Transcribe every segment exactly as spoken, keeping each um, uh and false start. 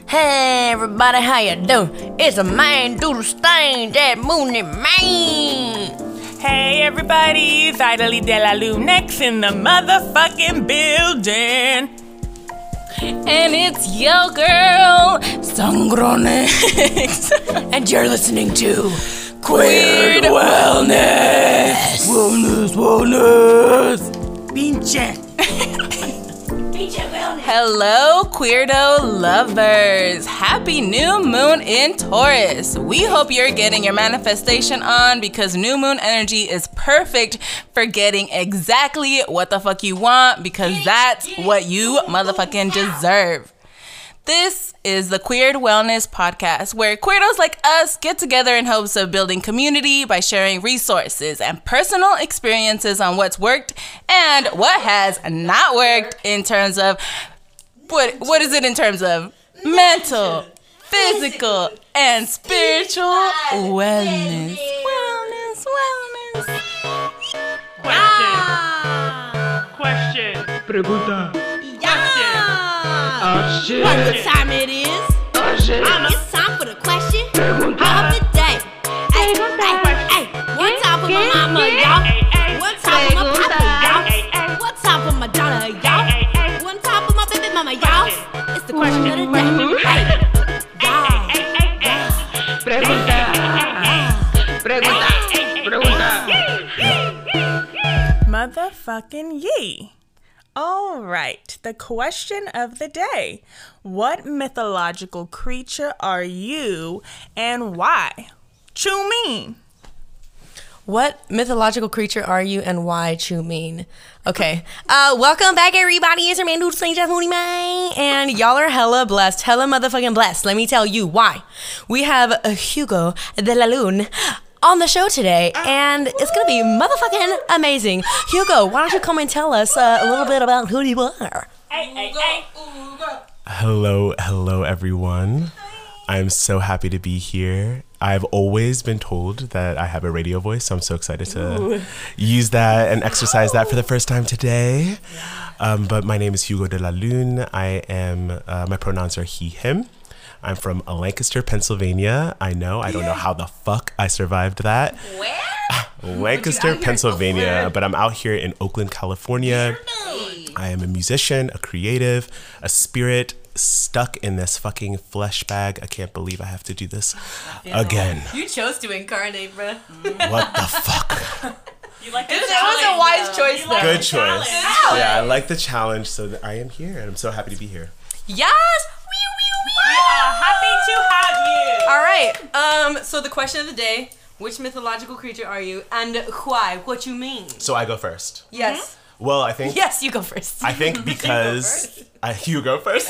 Hey everybody, how you doing? It's a man do the stain, that Mooney man. Hey everybody, it's Idly De La Lunex in the motherfucking building. And it's yo girl, Sangronex. And you're listening to Queer Wellness. Wellness, wellness. Pinche. Hello, Queerdo lovers! Happy new moon in Taurus! We hope you're getting your manifestation on because new moon energy is perfect for getting exactly what the fuck you want because that's what you motherfucking deserve. This is the Queered Wellness Podcast, where queerdos like us get together in hopes of building community by sharing resources and personal experiences on what's worked and what has not worked in terms of What what is it in terms of mental, physical, and spiritual wellness? Wellness, wellness. Question. Question. Pregunta. Question. Oh shit. What the time it is? Oh shit. It's time for the question Pregunta. of the day. Hey, hey, hey. One time for my mama, y'all. One time for my papa, y'all. One time for my daughter, y'all. One time for my baby mama, y'all. It's the question of the day. Hey, y'all. Pregunta. Pregunta. Pregunta. Motherfucking yee. All right, the question of the day. What mythological creature are you and why? Chew mean. What mythological creature are you and why Chew mean? Okay. Uh, welcome back, everybody. It's your man, Dude Saint Mooney Man. And y'all are hella blessed, hella motherfucking blessed. Let me tell you why. We have uh, Hugo de la Lune on the show today, and it's gonna be motherfucking amazing. Hugo, why don't you come and tell us uh, a little bit about who you are? Hey, hey, hey. Hello, hello everyone. I'm so happy to be here. I've always been told that I have a radio voice, so I'm so excited to Ooh. use that and exercise that for the first time today. Um, but my name is Hugo de la Lune. I am, uh, my pronouns are he, him. I'm from Lancaster, Pennsylvania. I know, I don't know how the fuck I survived that. Where? Lancaster, Pennsylvania, but I'm out here in Oakland, California. I am a musician, a creative, a spirit stuck in this fucking flesh bag. I can't believe I have to do this again. You chose to incarnate, bruh. What the fuck? You like the That was a wise choice, though. Good choice. Yeah, I like the challenge, so that I am here, and I'm so happy to be here. Yes! We are happy to have you. All right. Um. So the question of the day: which mythological creature are you, and why? What you mean? So I go first. Yes. Well, I think. Yes, you go first. I think because I, you go first.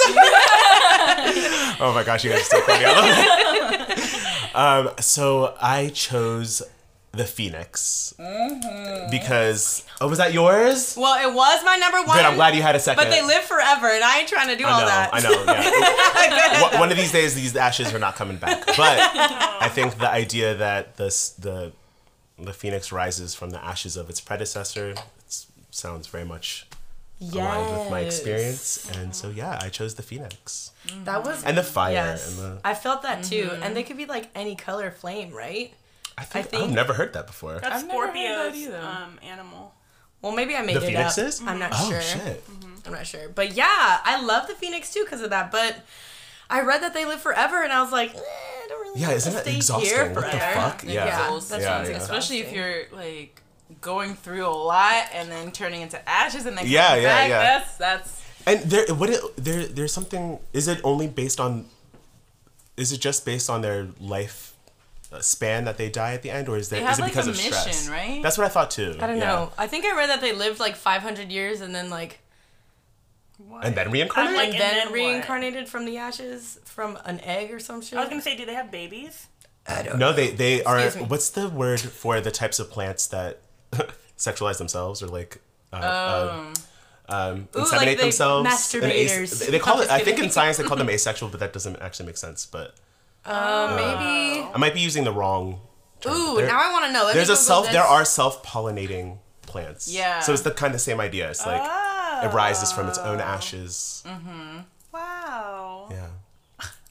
Oh my gosh, you guys are so funny. I love it. Um. So I chose the Phoenix Mm-hmm. because. Oh, was that yours? Well, it was my number one. Good. I'm glad you had a second. But they live forever, and I ain't trying to do all I know, that. I know, yeah. One- One of these days, these ashes are not coming back. But I think the idea that this, the the phoenix rises from the ashes of its predecessor it's, sounds very much aligned with my experience. And so, yeah, I chose the phoenix. That was And the fire. Yes, And the, I felt that too. And they could be like any color flame, right? I think, I think- I've never heard that before. That's I've never heard that Scorpio's either. um, animal. Well, maybe I made The it up. phoenixes? I'm not Oh, sure. shit. I'm not sure. But yeah, I love the phoenix too because of that. But I read that they live forever, and I was like, eh, I don't really Yeah, want isn't to that stay exhausting? here What the forever. fuck? Yeah. Yeah, that Yeah, sounds yeah. exhausting. Especially if you're like going through a lot and then turning into ashes and then Yeah, coming yeah, back. yeah. That's that's. And there, what it, there, there's something. Is it only based on? Is it just based on their life uh, span that they die at the end, or is there? They have, is it like, because a of stress? mission, right? That's what I thought too. I don't yeah. know. I think I read that they lived like five hundred years and then like And then reincarnate. I'm like- and And then, then what? reincarnated from the ashes from an egg or some shit. I was gonna say, do they have babies? I don't no, they they are. Excuse me. What's the word for the types of plants that sexualize themselves or like? Uh, um, um, Ooh, inseminate like they- themselves. An as- masturbators. they call I'm it. just I think kidding. in science they call them asexual, but that doesn't actually make sense. But Uh, maybe. I might be using the wrong. term. Ooh, There- now I want to know. Let me There's a Google self. this. There are self-pollinating plants. Yeah. So it's the kind of same idea. It's like Oh. it rises from its own ashes. Wow. Yeah.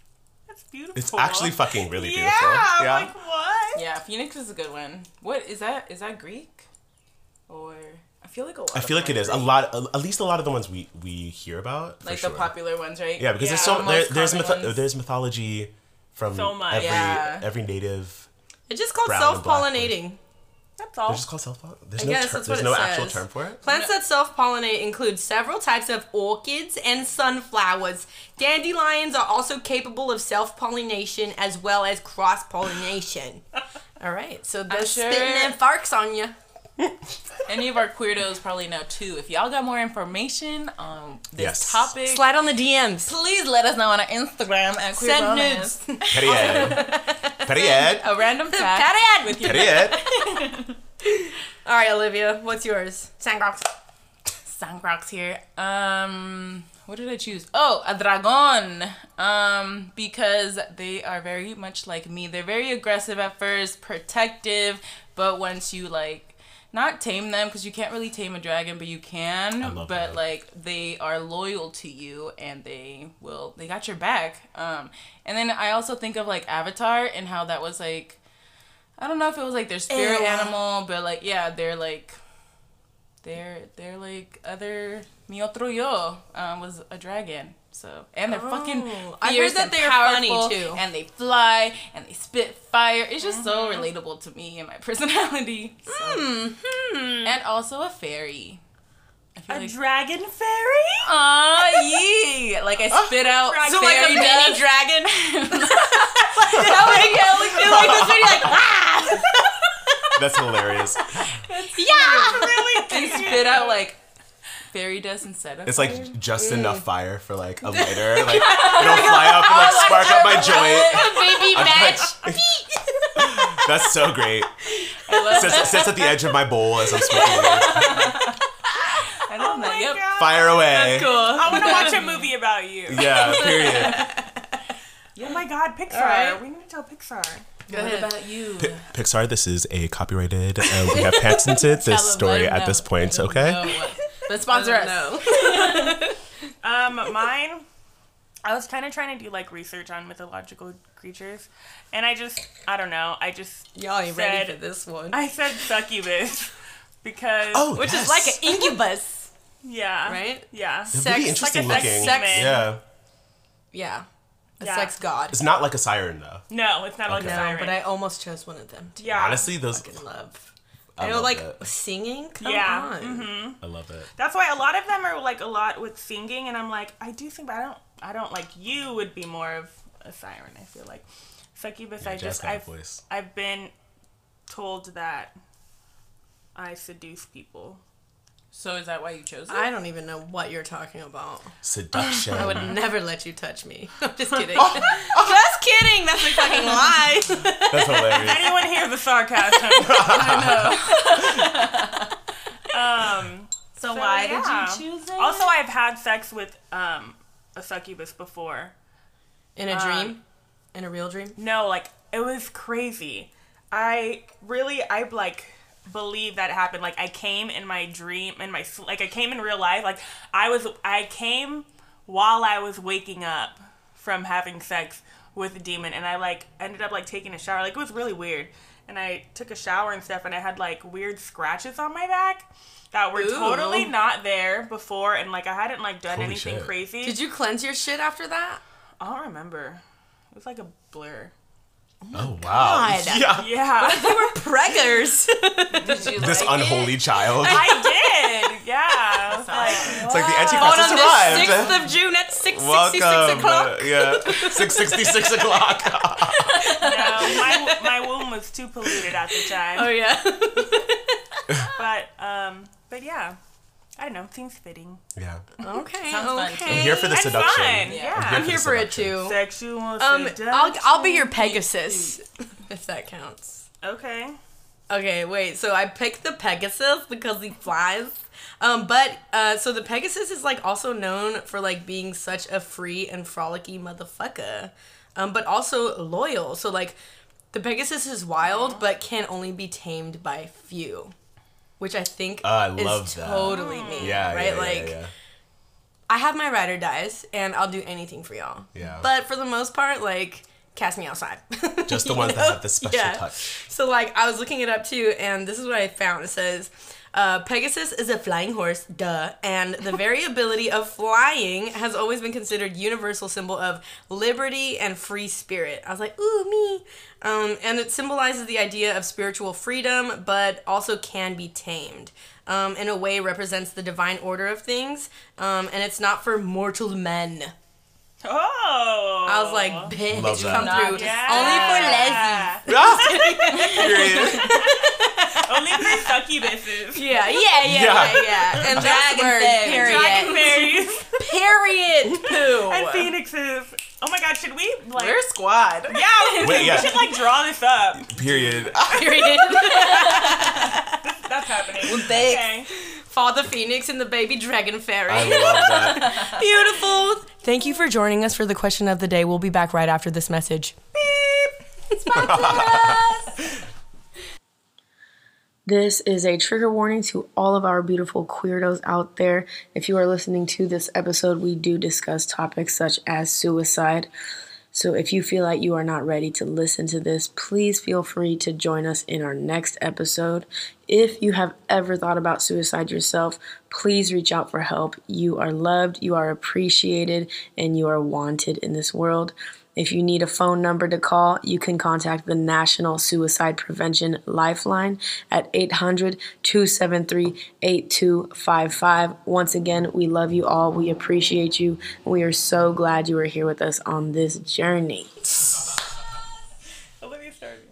beautiful. It's actually fucking really yeah, beautiful. I'm Yeah. like, what? Yeah, Phoenix is a good one. What is that? Is that Greek? Or I feel like a lot. I feel of like them it are is a Greek. lot. At least a lot of the ones we we hear about. For Like sure. the popular ones, right? Yeah, because there's Yeah, so the there, most there's common myth- ones. there's mythology from So much. every Yeah. every native. It's just called Brown and black self-pollinating. That's all. They're just called self. There's I no guess ter- that's there's what no it actual says. term for it. Plants that self-pollinate include several types of orchids and sunflowers. Dandelions are also capable of self-pollination as well as cross-pollination. All right, so they're sure- spitting them farks on you. Any of our queerdos probably know too. If y'all got more information on this Yes. topic, Slide on the D Ms. please let us know on our Instagram at Queer Send Romance. nudes. Period. Period. A random fact Period. with your Period. All right, Olivia, what's yours? Sandbox. Sandbox here. Um, what did I choose? Oh, a dragon. Um, because they are very much like me. They're very aggressive at first, protective, but once you like not tame them, because you can't really tame a dragon, but you can. I love but that. like they are loyal to you, and they will. They got your back. Um, and then I also think of like Avatar and how that was like. I don't know if it was like their spirit Ew. animal, but like yeah, they're like. They're they're like other mi otro yo um, was a dragon, so and they're fucking Oh, I heard fierce that and they are funny, powerful, too. and they fly and they spit fire. It's just so relatable to me and my personality. So. Mm-hmm. And also a fairy. I feel A like dragon fairy? ah yeah, like I spit out dragon. So like a fairy mini dust. dragon. That would yeah, like, feel like this video, like ah, That's hilarious. Yeah. Really? and spit out like fairy dust instead of It's fire. like just enough fire for like a lighter. Like it'll fly up and like spark up my joint. Baby I'm batch. That's so great. I love Sits, that. sits at the edge of my bowl as I'm smoking weed. I love that. Yep. God. Fire away. Cool. I want to watch a movie about you. Yeah, period. Oh my God, Pixar. right. We need to tell Pixar. Go What ahead. about you? P- Pixar, this is a copyrighted, and we have patented Tell this them, story let them at this know. point, Let them okay? know what- But sponsor us. No. Um, mine, I was kind of trying to do like research on mythological creatures, and I just, I don't know, I just Y'all ain't said, ready for this one. I said succubus because, Oh, Which yes. is like an incubus, yeah, right? Yeah. They're sex- really interesting like a looking. sex demon. Yeah. Yeah. A Yeah. sex god. It's not like a siren, though. No, it's not like Okay. a No, siren. but I almost chose one of them. To yeah. Honestly, those. fucking love. I I know, love like it. singing. Come Yeah, on. I love it. That's why a lot of them are like a lot with singing, and I'm like, I do think, but I don't, I don't like you would be more of a siren. I feel like succubus. Yeah, I Jazz just, got a I've, voice. I've been told that I seduce people. So is that why you chose it? I don't even know what you're talking about. Seduction. I would never let you touch me. I'm just kidding. Just kidding. That's a fucking lie. That's hilarious. Anyone hear the sarcasm? um. so, So, why yeah. did you choose it? Also, I've had sex with um a succubus before. In a Uh, dream? In a real dream? No, like it was crazy. I really, I like believe that happened. Like I came in my dream, in my sl- like I came in real life. Like I was, I came while I was waking up from having sex with a demon, and I like ended up like taking a shower. Like it was really weird. And I took a shower and stuff, and I had like weird scratches on my back that were Ooh. totally not there before, and like I hadn't like done Holy anything shit. crazy. Did you cleanse your shit after that? I don't remember. It was like a blur. Oh, wow. God. Yeah. Yeah. They were preggers. Did you This like unholy it? child. I did, yeah. Like, It's like the On Antichrist has on the arrived. sixth of June at six Welcome. sixty-six o'clock. Uh, yeah. six sixty-six o'clock. no, my my womb was too polluted at the time. Oh, yeah. But um, but yeah, I don't know. Seems fitting. Yeah. Okay. Sounds fun, okay. too. I'm here for the And seduction. fun, Yeah. yeah. I'm here the for it seduction. too. Sexual Um, seduction. I'll I'll be your Pegasus, if that counts. Okay. Okay, wait. So I picked the Pegasus because he flies. Um, but uh, so the Pegasus is like also known for like being such a free and frolicky motherfucker, um, but also loyal. So like, the Pegasus is wild, but can only be tamed by few, which I think Oh, I is love that. totally me. Yeah, right. yeah, yeah, like, yeah. I have my ride or dies, and I'll do anything for y'all. Yeah. But for the most part, like, cast me outside. Just the You ones know? that have the special Yeah. touch. So, like, I was looking it up too, and this is what I found. It says, uh, Pegasus is a flying horse, duh, and the variability of flying has always been considered universal symbol of liberty and free spirit. I was like, ooh, me. Um, and it symbolizes the idea of spiritual freedom, but also can be tamed. Um, in a way, represents the divine order of things, um, and it's not for mortal men. Oh. I was like, bitch, Love that. come through. Yeah. Only for Only Period. for succubuses. yeah, yeah, yeah, yeah, Yeah. yeah. And that's Dragon word, fairies. period. Dragon fairies. Period. Poo. And phoenixes. Oh my god, should we like We're a squad. Yeah, Wait, we yeah. should like draw this up. Period. Period. That's happening. Thanks. Okay. Father Phoenix and the baby dragon fairy. I love that. Beautiful. Thank you for joining us for the question of the day. We'll be back right after this message. This is a trigger warning to all of our beautiful queerdos out there. If you are listening to this episode, we do discuss topics such as suicide. So if you feel like you are not ready to listen to this, please feel free to join us in our next episode. If you have ever thought about suicide yourself, please reach out for help. You are loved, you are appreciated, and you are wanted in this world. If you need a phone number to call, you can contact the National Suicide Prevention Lifeline at eight hundred, two seven three, eight two five five. Once again, we love you all. We appreciate you. We are so glad you are here with us on this journey. Olivia started.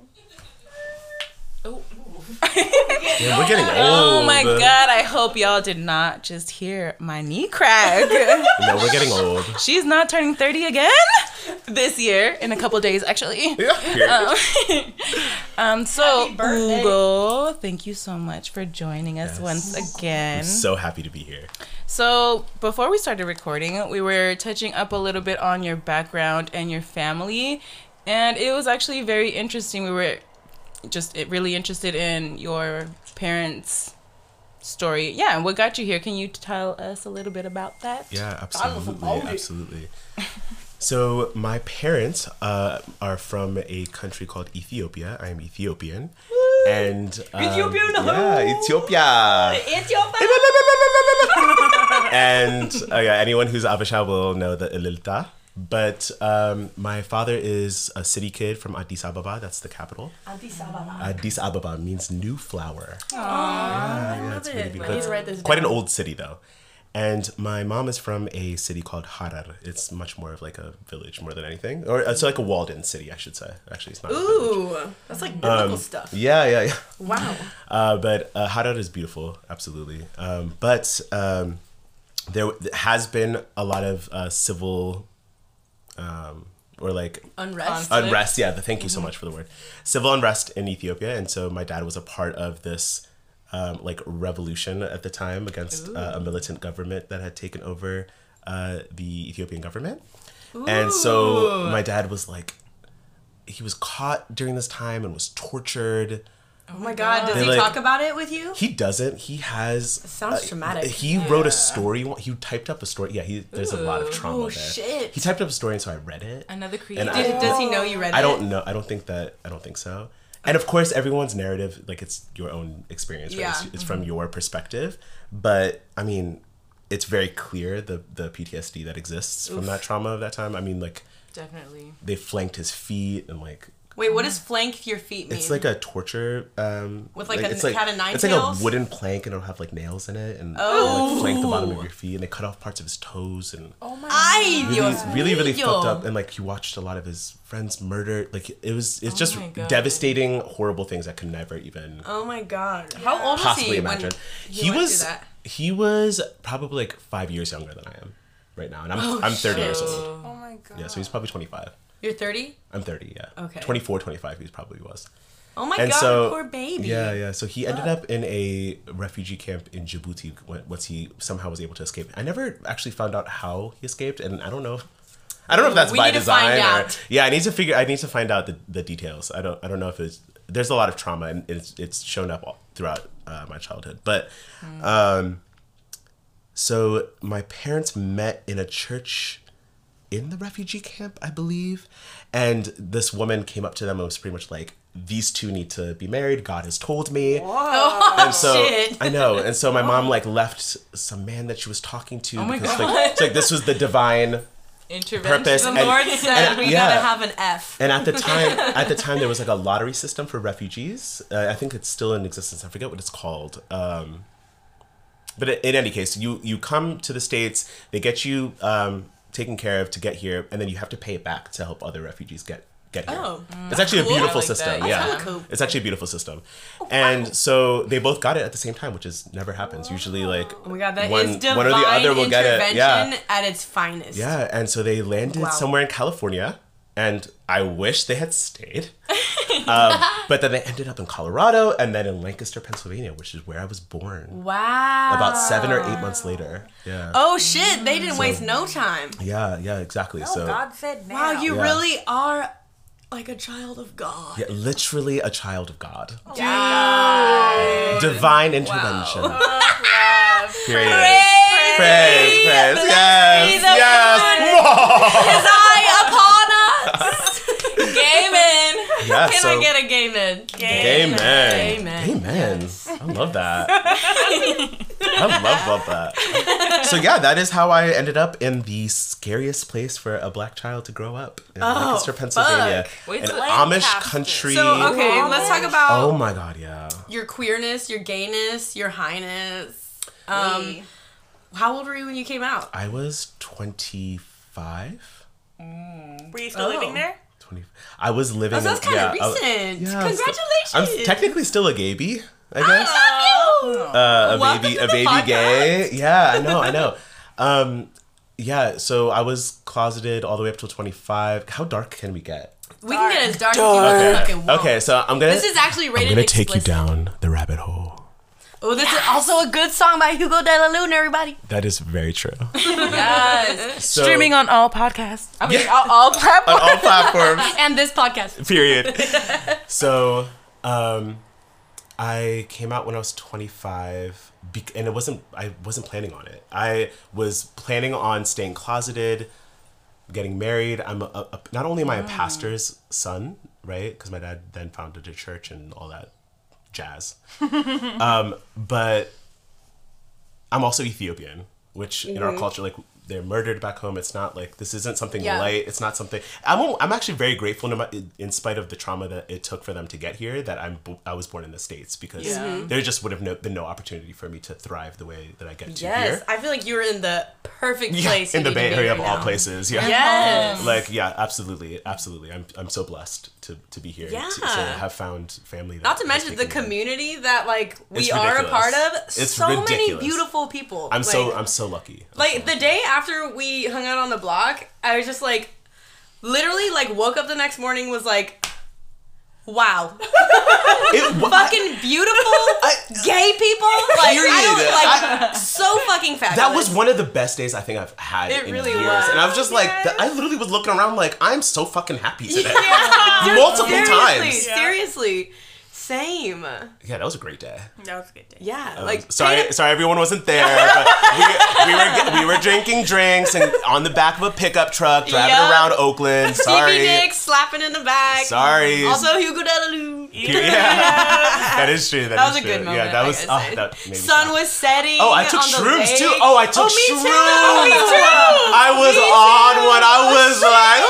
Yeah, we're getting old. Oh my god, I hope y'all did not just hear my knee crack. No, we're getting old. She's not turning thirty again this year, in a couple days actually. Yeah. Period. Um, so Ugo, thank you so much for joining us Yes. once again. So happy to be here. So before we started recording, we were touching up a little bit on your background and your family, and it was actually very interesting. We were just really interested in your parents' story. Yeah, what got you here? Can you tell us a little bit about that? Yeah, absolutely, absolutely. So my parents uh, are from a country called Ethiopia. I am Ethiopian, and um, Ethiopian, yeah, Ethiopia. Ethiopia. And uh, yeah, anyone who's Abasha will know the Ililta. But um, my father is a city kid from Addis Ababa. That's the capital. Addis Ababa. Addis Ababa means new flower. Oh, I love it's it. really I beautiful. need to write this Quite an down. old city though. And my mom is from a city called Harar. It's much more of like a village more than anything. Or it's like a walled-in city, I should say. Actually, it's not a village. Ooh, that's like biblical Um, stuff. Yeah, yeah, yeah. Wow. Uh, but uh, Harar is beautiful, absolutely. Um, but um, there has been a lot of uh, civil um, or like Unrest. unrest. Yeah, the, thank you so much for the word. Civil unrest in Ethiopia. And so my dad was a part of this um, like revolution at the time against uh, a militant government that had taken over uh, the Ethiopian government. And so my dad was like, he was caught during this time and was tortured. Oh my God, does They, he like- talk about it with you? He doesn't. He has. sounds traumatic. He wrote a story. He typed up a story. Yeah, he. There's a lot of trauma Oh, there. shit. He typed up a story, and so I read it. Another creative. And I- Did, does he know you read I it? don't know. I don't think that. I don't think so. And of course, everyone's narrative, like it's your own experience, right? Yeah. It's, it's from your perspective. But I mean, it's very clear the the P T S D that exists from that trauma of that time. I mean, like Definitely. they flanked his feet and like. Wait, what does flank your feet mean? It's like a torture. Um, With, like, a it's cat of nine It's tails? like a wooden plank and it'll have like nails in it and Oh. like, flank the bottom of your feet and they cut off parts of his toes and Ay, really, Dios really, really mío. fucked up. And like he watched a lot of his friends murdered. Like it was, it's just my God. devastating, horrible things I could never even Oh my God. How old was possibly he imagine. when He, went was, through that? he was probably like five years younger than I am right now, and I'm Oh, I'm thirty years old. Oh my god. Yeah, so he's probably twenty-five. You're thirty? I'm thirty. Yeah. Okay. twenty-four, twenty-five. He probably was. Oh my And God, so, poor baby. Yeah, yeah. So he ended up in a refugee camp in Djibouti when- once he somehow was able to escape. I never actually found out how he escaped, and I don't know. I don't know if that's We by need to design find or out. yeah. I need to figure. I need to find out the, the details. I don't. I don't know if it's. There's a lot of trauma, and it's it's shown up all throughout uh, my childhood. But, um, so my parents met in a church in the refugee camp, I believe. And this woman came up to them and was pretty much like, these two need to be married. God has told me. Oh, and so shit. I know. And so my mom like left some man that she was talking to Oh my because God. like, it's like this was the divine Intervention. purpose. The and, Lord said and- we yeah. gotta have an F. And at the time, at the time, there was like a lottery system for refugees. Uh, I think it's still in existence. I forget what it's called. Um, but in any case, you you come to the States. They get you um, taken care of to get here, and then you have to pay it back to help other refugees get get here. Oh, it's actually a cool. beautiful I like system. that. Yeah, That's hella cool. it's actually a beautiful system. And so they both got it at the same time, which is never happens. Usually, like Oh my god, that is one, divine one or the other will get intervention it. Yeah. at its finest. Yeah, and so they landed Wow. somewhere in California, and I wish they had stayed. um, but then they ended up in Colorado and then in Lancaster, Pennsylvania, which is where I was born. Wow. About seven or eight months later. Yeah. Oh shit, they didn't waste no time. Yeah, yeah, exactly. so God said now. Wow, you Yeah. really are like a child of God. yeah, literally a child of God. Dude. Divine intervention. Love. Period. Praise, Praise, praise. be Yes, the yes. His eye upon us. Gaming. Yeah, Can so, I get a game in? Amen. Amen. Amen. I love that. I love, love that. So yeah, that is how I ended up in the scariest place for a black child to grow up in Lancaster, Pennsylvania. fuck. Wait An till Amish Lancaster. country. So okay, let's talk about Oh my god, yeah. your queerness, your gayness, your highness. Um, how old were you when you came out? I was twenty-five. Were you still Oh. living there? twenty I was living Oh, so that's in, kind yeah, of I was- recent. yeah, I was- Congratulations. I'm technically still a gaby, I guess. I love you. uh, a Welcome baby, to a the baby podcast. gay. Yeah, I know, I know. Um, yeah, so I was closeted all the way up till twenty-five. How dark can we get? We can get as dark, Okay, as you fucking want. okay, so I'm gonna. This is actually rated I'm gonna take explicit. you down the rabbit hole. Oh, this is also a good song by Hugo De La Lune, everybody. That is very true. Yes. So- Streaming on all podcasts. I mean, all, all On platforms. all platforms. And this podcast. Period. So, um, I came out when I was twenty-five, be- and it wasn't. I wasn't planning on it. I was planning on staying closeted, getting married. I'm a, a, not only am I a pastor's son, right? Because my dad then founded a church and all that jazz. um, but I'm also Ethiopian, which in our culture, like, they're murdered back home. It's not like, this isn't something Yeah. light. It's not something. I'm I'm actually very grateful, no ma- in spite of the trauma that it took for them to get here, that I'm bo- I was born in the States, because Yeah. there just would have no, been no opportunity for me to thrive the way that I get to Yes, here. I feel like you were in the perfect Yeah, place. in you the need Bay to be Area of right all now. places. Yeah. Yes. Like, yeah, absolutely, absolutely. I'm I'm so blessed to, to be here. Yeah. To, to have found family. That Not to has mention the taken me in. community that like we It's are a ridiculous. part of. It's so many ridiculous. beautiful people. I'm so Like, I'm so lucky. I'm like so the day after we hung out on the block, I was just like, literally, like woke up the next morning, was like, wow, It, wa- fucking beautiful gay people. Like I don't Period. like so fucking fabulous. that was one of the best days I think I've had It in really years. was. And I was just like, Yes. th- I literally was looking around like, I'm so fucking happy today. Dude, Multiple seriously, times. Yeah. Seriously, same. Yeah, that was a great day. That was a good day. Yeah, Um, like sorry, sorry, everyone wasn't there. But we, we were we were drinking drinks and on the back of a pickup truck driving Yup. around Oakland. Sorry, Stevie Nicks slapping in the back. sorry. Also Hugo De La Lune. Yeah. That is true. That was is a good true. moment. Yeah, that I was. gotta Oh, say. that made me Sun sad. was setting. Oh, I took on the shrooms lake. too. Oh, I took oh, me shrooms. Too. Me too. I was on one. I was like,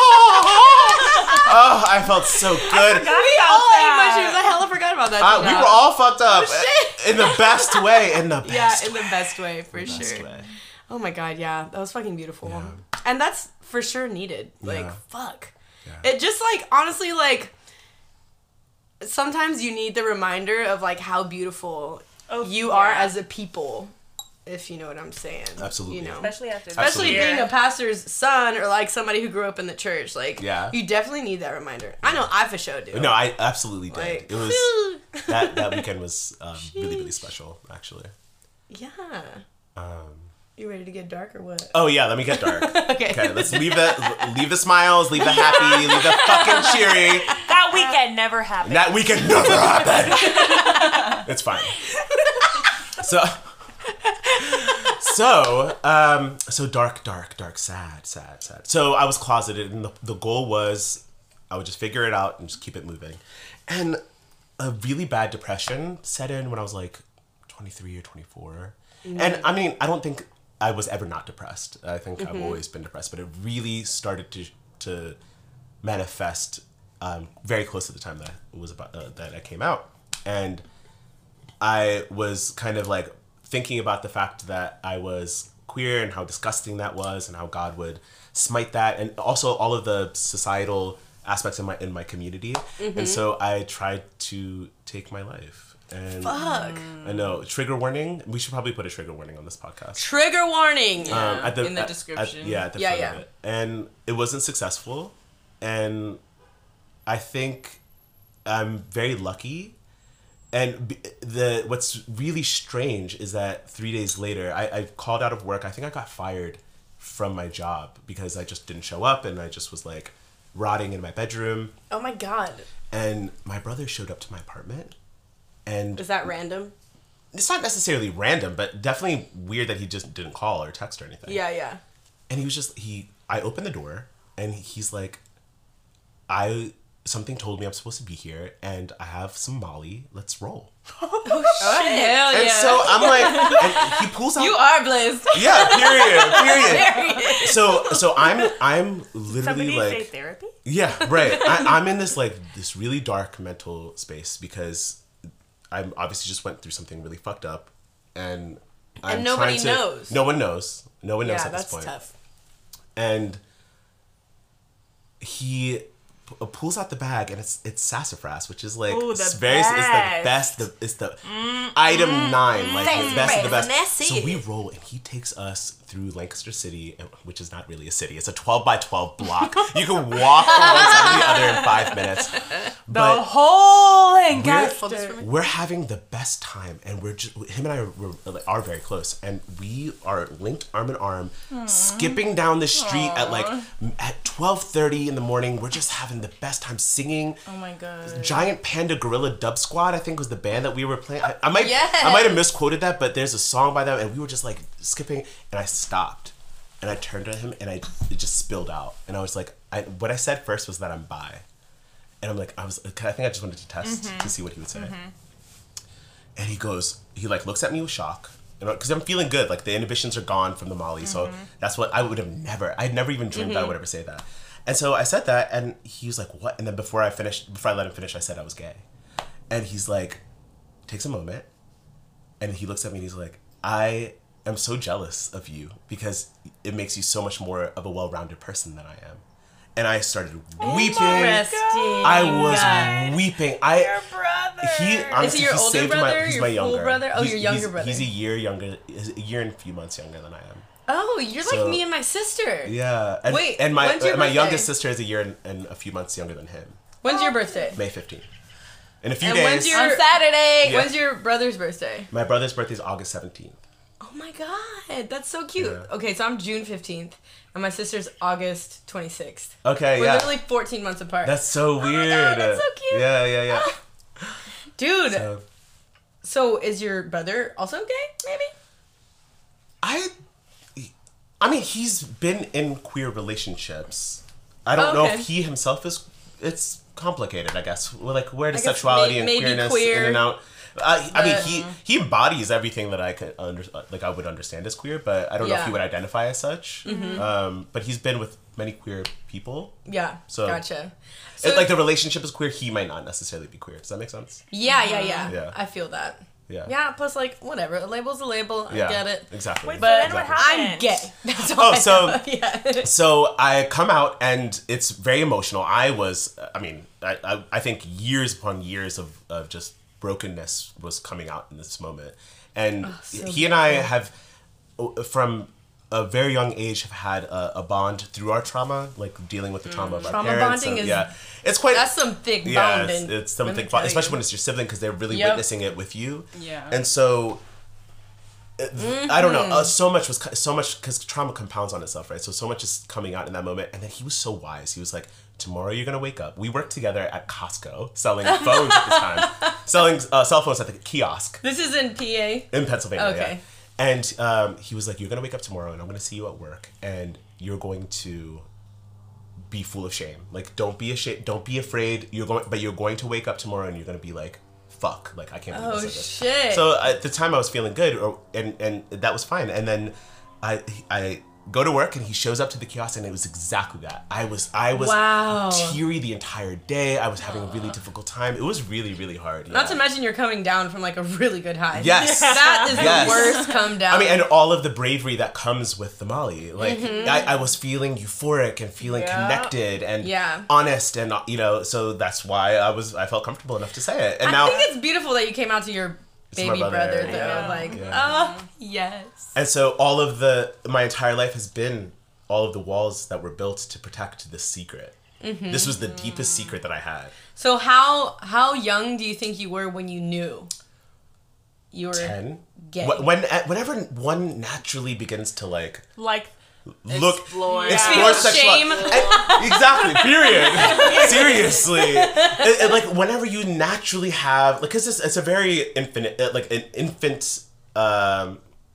oh, I felt so good. Forgot We about all ate that. mushrooms. I hella forgot about that. Uh, till we now. were all fucked up shit. in the best way. In the Yeah, best in the best way, for best sure. way. Oh my god, yeah. That was fucking beautiful. And that's for sure needed. Like, Yeah. fuck. Yeah. It just, like, honestly, like, sometimes you need the reminder of, like, how beautiful Oh, you are yeah. as a people, if you know what I'm saying. Absolutely. You know? Especially after Especially Absolutely. being a pastor's son or, like, somebody who grew up in the church. Like, Yeah. you definitely need that reminder. I know I for sure do. No, I absolutely did. Like, it was that that weekend was um, really really special actually. yeah. Um, You ready to get dark or what? oh yeah, let me get dark. Okay. Okay, let's leave the leave the smiles, leave the happy, leave the fucking cheery. that weekend never happened. That weekend never happened. It's fine. So, so, um, so dark, dark, dark, sad, sad, sad. So I was closeted, and the, the goal was I would just figure it out and just keep it moving. And a really bad depression set in when I was like twenty-three or twenty-four. Mm. And I mean, I don't think I was ever not depressed. I think mm-hmm. I've always been depressed, but it really started to to manifest um, very close to the time that it was about uh, that I came out. And I was kind of like thinking about the fact that I was queer and how disgusting that was and how God would smite that, and also all of the societal aspects in my in my community. Mm-hmm. And so I tried to take my life. And Fuck. I know. Trigger warning. We should probably put a trigger warning on this podcast. Trigger warning. Um, at the, in the at- description. At, yeah, at the Yeah, front yeah. of it. And it wasn't successful. And I think I'm very lucky. And b- the what's really strange is that three days later, I, I called out of work. I think I got fired from my job because I just didn't show up, and I just was like rotting in my bedroom. Oh my god. And my brother showed up to my apartment. And Is that random? it's not necessarily random, but definitely weird that he just didn't call or text or anything. Yeah, yeah. And he was just, he, I opened the door and he's like, I, something told me I'm supposed to be here and I have some Molly. Let's roll. Oh, hell And yeah. so I'm like, and he pulls out. you are blessed. Yeah, period, period. So, so I'm, I'm literally Somebody like, say therapy? yeah, right. I, I'm in this like, this really dark mental space because I obviously just went through something really fucked up, and I'm And nobody trying to, knows. No one knows. No one knows Yeah, at this that's point. tough. And he p- uh, pulls out the bag, and it's it's sassafras, which is like Ooh, the it's very it's the best. The, it's the item nine, like the best of the best. Sassafras, So that's we it. roll, and he takes us through Lancaster City, and- which is not really a city. It's a twelve by twelve block. You can walk from one side to the other in five minutes. The But whole we're, Lancaster. we're having the best time, and we're just him and I are, are very close, and we are linked arm in arm, skipping down the street at like at twelve thirty in the morning. We're just having the best time singing. Oh my god. Giant Panda Gorilla Dub Squad, I think, was the band that we were playing. I, I might Yes. I might have misquoted that, but there's a song by them, and we were just like skipping, and I stopped, and I turned to him, and I it just spilled out, and I was like, I what I said first was that I'm bi. And I'm like, I was, I think I just wanted to test Mm-hmm. to see what he would say. And he goes, he like looks at me with shock, because I'm feeling good. Like the inhibitions are gone from the Molly, so Mm-hmm. that's what I would have never. I'd never even dreamed that I would ever say that. And so I said that, and he was like, "What?" And then before I finished, before I let him finish, I said I was gay. And he's like, takes a moment, and he looks at me and he's like, "I am so jealous of you because it makes you so much more of a well-rounded person than I am." And I started weeping. Interesting. I was weeping. I Your brother. he honestly your he older saved my. brother? He's Your my full younger brother? Oh, He's- your younger he's- brother. He's a year younger. He's a year and a few months younger than I am. Oh, you're So- like me and my sister. Yeah. And, Wait, and my when's your and my birthday? youngest sister is a year and, and a few months younger than him. When's your birthday? May fifteenth. In a few And days. when's your On Saturday. Yeah. When's your brother's birthday? My brother's birthday is August seventeenth. Oh my god, that's so cute. Yeah. Okay, so I'm June fifteenth, and my sister's August twenty-sixth. Okay, We're yeah. literally fourteen months apart. That's so my weird. God, that's so cute. Yeah, yeah, yeah. Dude, so, So, is your brother also gay, maybe? I, I mean, he's been in queer relationships. I don't Oh, know okay. if he himself is. It's complicated, I guess. Well, like, where does I guess sexuality may- and maybe queerness queer, in and out? Uh, I mean, but- he he embodies everything that I could under, like I would understand as queer, but I don't know if Yeah. he would identify as such. Um, but he's been with many queer people. Yeah, So- gotcha. It- like the relationship is queer, he might not necessarily be queer. Does that make sense? Yeah, yeah, yeah, Yeah. I feel that. Yeah. Yeah, plus, like, whatever. A label's a label. I Yeah. get it. Exactly. Wait, But so then what Exactly. happened? I'm gay. That's all Oh, I so- know. yeah. So I come out and it's very emotional. I was, I mean, I, I, I think years upon years of, of just brokenness was coming out in this moment. And Oh, so he and I have, from a very young age, have had a, a bond through our trauma, like dealing with the trauma of our Trauma parents. bonding and- is- yeah, it's quite. That's some thick yeah, bond. it's, and- it's let me something, tell especially you. when it's your sibling because they're really Yep. witnessing it with you. Yeah. And so I don't know. Mm-hmm. Uh, so much was so much because trauma compounds on itself, right? So so much is coming out in that moment, and then he was so wise. He was like, "Tomorrow you're gonna wake up." We worked together at Costco selling phones at this time, selling uh, cell phones at the kiosk This is in P A. in Pennsylvania. Okay. Yeah. And um, he was like, you're going to wake up tomorrow and I'm going to see you at work and you're going to be full of shame. Like, don't be ashamed. Don't be afraid. You're going, but you're going to wake up tomorrow and you're going to be like, fuck. Like, I can't believe Oh, this. Like shit. this. So at the time I was feeling good or, and, and that was fine. And then I, I go to work and he shows up to the kiosk and it was exactly that. I was, I was Wow. teary the entire day. I was having a really difficult time. It was really, really hard. Yeah. Not to mention you're coming down from like a really good high. Yes. That is Yes. the worst come down. I mean, and all of the bravery that comes with the Molly. Like, Mm-hmm. I, I was feeling euphoric and feeling Yeah. connected and Yeah. honest, and you know, so that's why I was I felt comfortable enough to say it. And I now, think it's beautiful that you came out to your my baby brother, brother, though. yeah. Like, Yeah. oh, yes. and so all of the my entire life has been all of the walls that were built to protect this secret. Mm-hmm. This was the deepest secret that I had. So how how young do you think you were when you knew you were Ten. gay? Wh- When whenever one naturally begins to like Like, look Explore. explore Feel sexual shame. And- exactly period seriously it, it, like whenever you naturally have like because it's, it's a very infinite uh, like an infant um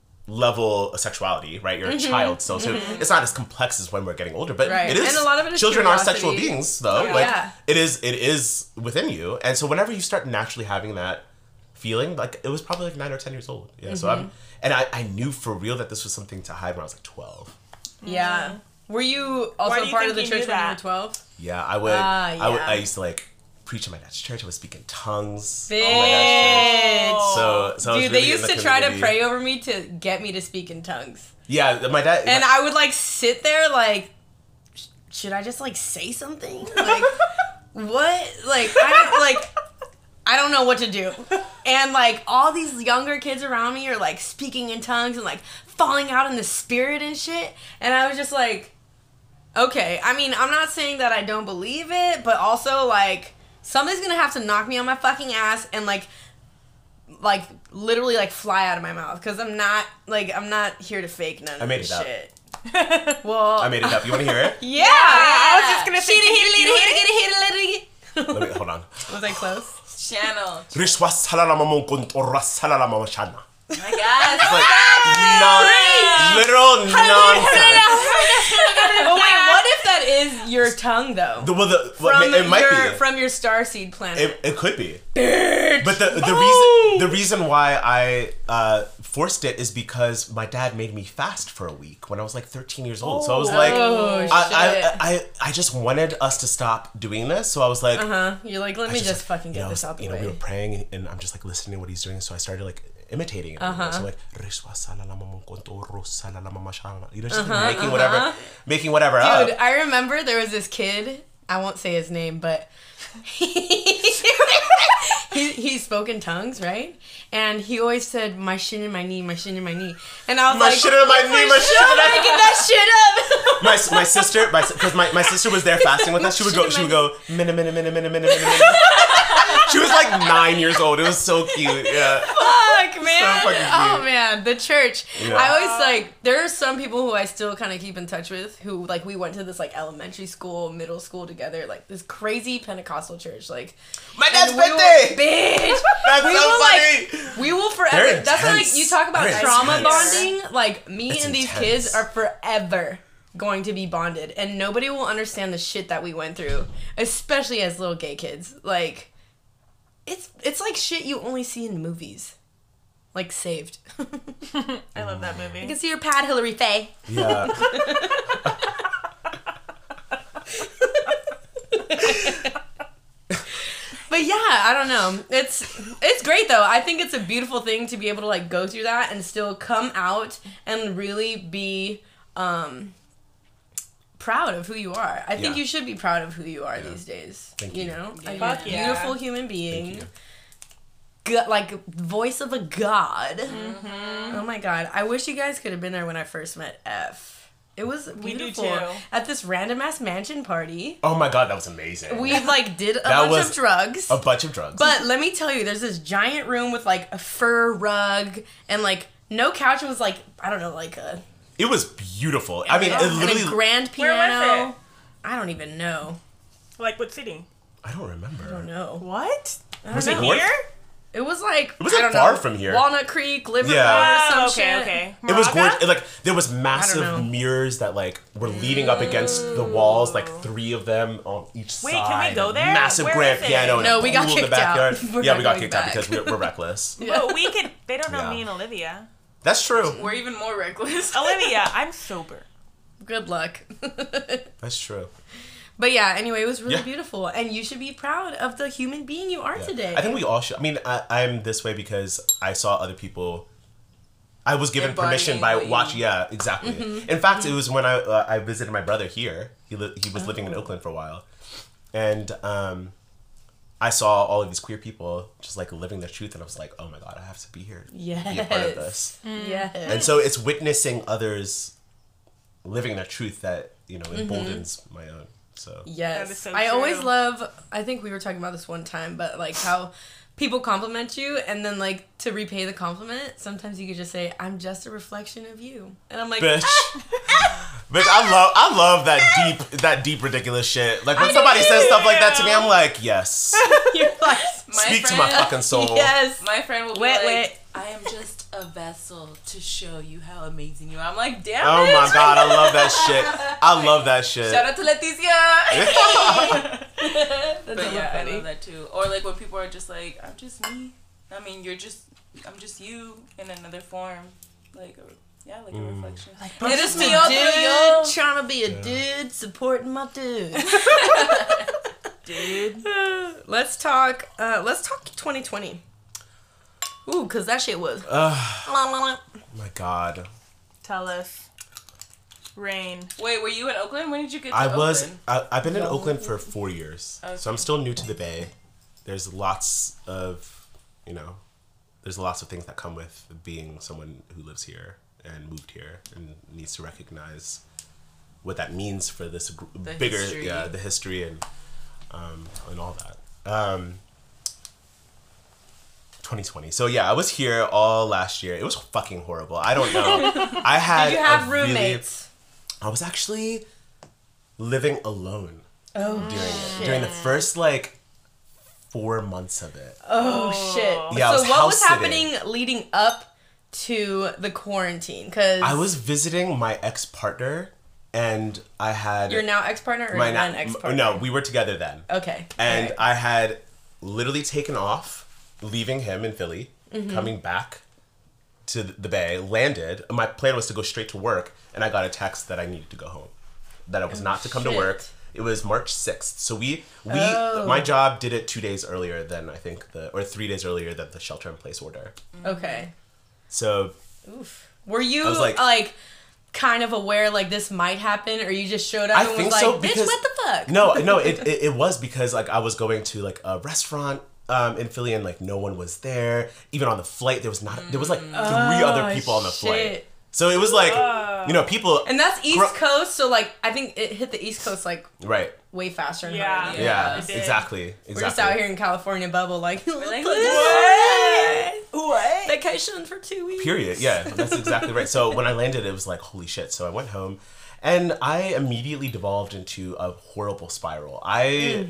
level of sexuality, right? You're a child still, so it's not as complex as when we're getting older, but Mm-hmm. Right. it is. And a lot of it is children are sexual curiosity. beings, though. Yeah. Like Yeah. it is, it is within you, and so whenever you start naturally having that feeling, like it was probably like nine or ten years old. Yeah, so Mm-hmm. I'm, and I, I knew for real that this was something to hide when I was like twelve. Yeah. Were you Why also do you part think of the you church knew when you were that? twelve? Yeah, I would. Ah, I would. yeah. I used to like preach in my dad's church. I would speak in tongues. Bitch. Oh my gosh, church. So, so I was Dude, they really used in the to try to community. pray over me to get me to speak in tongues. Yeah, my dad. And my- I would like sit there like, sh- should I just like say something? Like, what? Like, I don't, like, I don't know what to do. And like all these younger kids around me are like speaking in tongues and like falling out in the spirit and shit. And I was just like, okay. I mean, I'm not saying that I don't believe it, but also like something's gonna have to knock me on my fucking ass and like like literally like fly out of my mouth because I'm not like I'm not here to fake none of I made this it up. shit. Well, I made it up. You want to hear it? yeah. I was just gonna say, Hit it, can hit you it, hit it, hit it, hit it, hit Let me hold on. it. Was I close? Channel. Rishwa salala mamon kontora salala mama shana. Oh my God. Like non, literal nonsense. But wait, what if that is your tongue though? The, well, the, well, From it might your be. from your starseed planet. It, it could be. But the the reason the reason why I uh, forced it is because my dad made me fast for a week when I was like thirteen years old. So I was like, Oh, I, shit. I, I I just wanted us to stop doing this. So I was like, uh-huh. You're like, let I me just, like, fucking you get know, this out the you know, way. we were praying and I'm just like listening to what he's doing. So I started like imitating it. Uh-huh. So like, you know, just like making whatever, making whatever up. Dude, I remember there was this kid. I won't say his name, but he he spoke in tongues, right? And he always said, "My shin and my knee, my shin and my knee," and I was My like, shit on my knee, my shit "Stop on my making that shit up." my my sister, my because my, my sister was there fasting with us. She would go, she would go, minute, minute, minute, minute, minute, minute, minute. She was like nine years old. It was so cute. Yeah. Fuck, man. fucking Oh cute. man, the church. Yeah. I always like. There are some people who I still kind of keep in touch with. Who like we went to this like elementary school, middle school together. Like this crazy Pentecostal church. Like My dad's and we will- birthday. bitch. That's we so will funny. like we will forever. They're That's why like intense. you talk about They're trauma intense. bonding. Like me It's and these intense. kids are forever going to be bonded, and nobody will understand the shit that we went through, especially as little gay kids. Like it's it's like shit you only see in movies. Like Saved. I love that movie. You can see your pad, Hillary Faye. Yeah. But yeah, I don't know. It's it's great though. I think it's a beautiful thing to be able to like go through that and still come out and really be um proud of who you are. I think Yeah. you should be proud of who you are these days. Thank you you. know? Like, Fuck you're a yeah. beautiful human being. you. Go- like voice of a god. Oh my god. I wish you guys could have been there when I first met F. It was We do beautiful. too. At this random ass mansion party. Oh my god, that was amazing. We like did a That bunch was of drugs. a bunch of drugs. But let me tell you, there's this giant room with like a fur rug and like no couch. It was like, I don't know, like a, it was beautiful. I mean, it and literally. a grand Where was piano. it? I don't even know. Like what city? I don't remember. I don't know. What? I don't Was it know. north? Here? It was like It wasn't I don't far know, from here. Walnut Creek, Livermore, Yeah. some Oh, okay, shit. okay. It was Moraga? gorgeous. Like there was know. massive mirrors that like were leading up against the walls, like three of them on each Wait, side. can we go a there? Massive Where grand is it? piano. and No, a we got pool in the kicked out. backyard. We're yeah, not we got going kicked out back. because we're, we're reckless. But we could. They don't know Yeah. me and Olivia. That's true. We're even more reckless. Olivia, I'm sober. Good luck. That's true. But yeah, anyway, it was really Yeah. beautiful, and you should be proud of the human being you are Yeah. today. I think we all should. I mean, I, I'm this way because I saw other people. I was given permission Embodying by what you- watching. Yeah, exactly. Mm-hmm. In fact, it was when I uh, I visited my brother here. He li- he was living in Oh. Oakland for a while, and um, I saw all of these queer people just like living their truth, and I was like, oh my god, I have to be here, to be a part of Yes. this. Yes. And so it's witnessing others living their truth that you know Mm-hmm. emboldens my own. So Yes. That is so I true. always love, I think we were talking about this one time, but like how people compliment you and then like to repay the compliment, sometimes you could just say, I'm just a reflection of you. And I'm like, bitch. Bitch, I love I love that deep that deep ridiculous shit. Like when somebody says stuff like that to me, I'm like, yes. you're like, My Speak to friend- my fucking soul. yes. My friend will be Wait, like, wait. I am just a vessel to show you how amazing you are. I'm like, damn Oh it. my god, I love that shit. I love that shit. Shout out to Leticia. That's But hella yeah, I funny. love that too. Or like when people are just like, I'm just me. I mean, you're just, I'm just you in another form. Like, a, yeah, like a reflection. Like, it is me, otro yo. Dude, trying to be a dude, supporting my dude. Dude. let's talk, uh, let's talk twenty twenty. Ooh, cause that shit was. Oh my god. Tell us. Rain. Wait, were you in Oakland? When did you get to I Oakland? was I, I've been in Oakland for four years. Okay. So I'm still new to the Bay. There's lots of, you know, there's lots of things that come with being someone who lives here and moved here and needs to recognize what that means for this gr- The bigger, history. yeah, the history and um, and all that. Um, twenty twenty. So yeah, I was here all last year. It was fucking horrible. I don't know. I had Did you have a really- roommates? I was actually living alone Oh, during it. During the first like four months of it. Oh, shit. Yeah, I so was what was house happening sitting. leading up to the quarantine? Because I was visiting my ex partner, and I had You're now ex-partner or my you're na- not an ex-partner? No, we were together then, Okay. and alright. I had literally taken off, leaving him in Philly, Mm-hmm. coming back to the Bay, landed. My plan was to go straight to work, and I got a text that I needed to go home, that I was not to come to shit. work. It was March sixth. So we we Oh. my job did it two days earlier than I think the or three days earlier than the shelter in place order. Okay. So Oof. Were you I was like, like- kind of aware like this might happen, or you just showed up I and think was so like, bitch, because what the fuck? no, no, it, it it was because like I was going to like a restaurant um in Philly and like no one was there. Even on the flight, there was not there was like three other people on the flight. Oh, shit. So it was like you know people And that's East Gro- Coast, so like I think it hit the East Coast like right. way faster. And Yeah. harder. Yeah, it did. exactly, exactly. We're just out here in California bubble, like, like, what? What? Vacation for two weeks. Period. Yeah, that's exactly right. So when I landed, it was like, holy shit. So I went home and I immediately devolved into a horrible spiral. I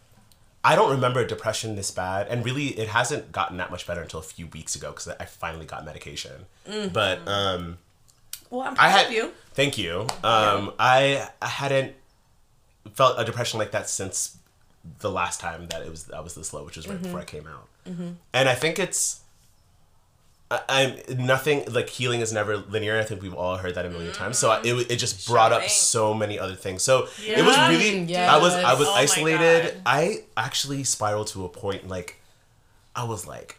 I don't remember depression this bad. And really, it hasn't gotten that much better until a few weeks ago because I finally got medication. But um, Well, I'm I proud had, of you. thank you. Um, I, I hadn't felt a depression like that since the last time that it was I was this low, which was right before I came out. And I think it's I, I'm nothing like healing is never linear. I think we've all heard that a million times. So I, it it just brought up ain't. so many other things. So it was Yeah. really Yes. I was I was Oh my isolated. God. I actually spiraled to a point like I was like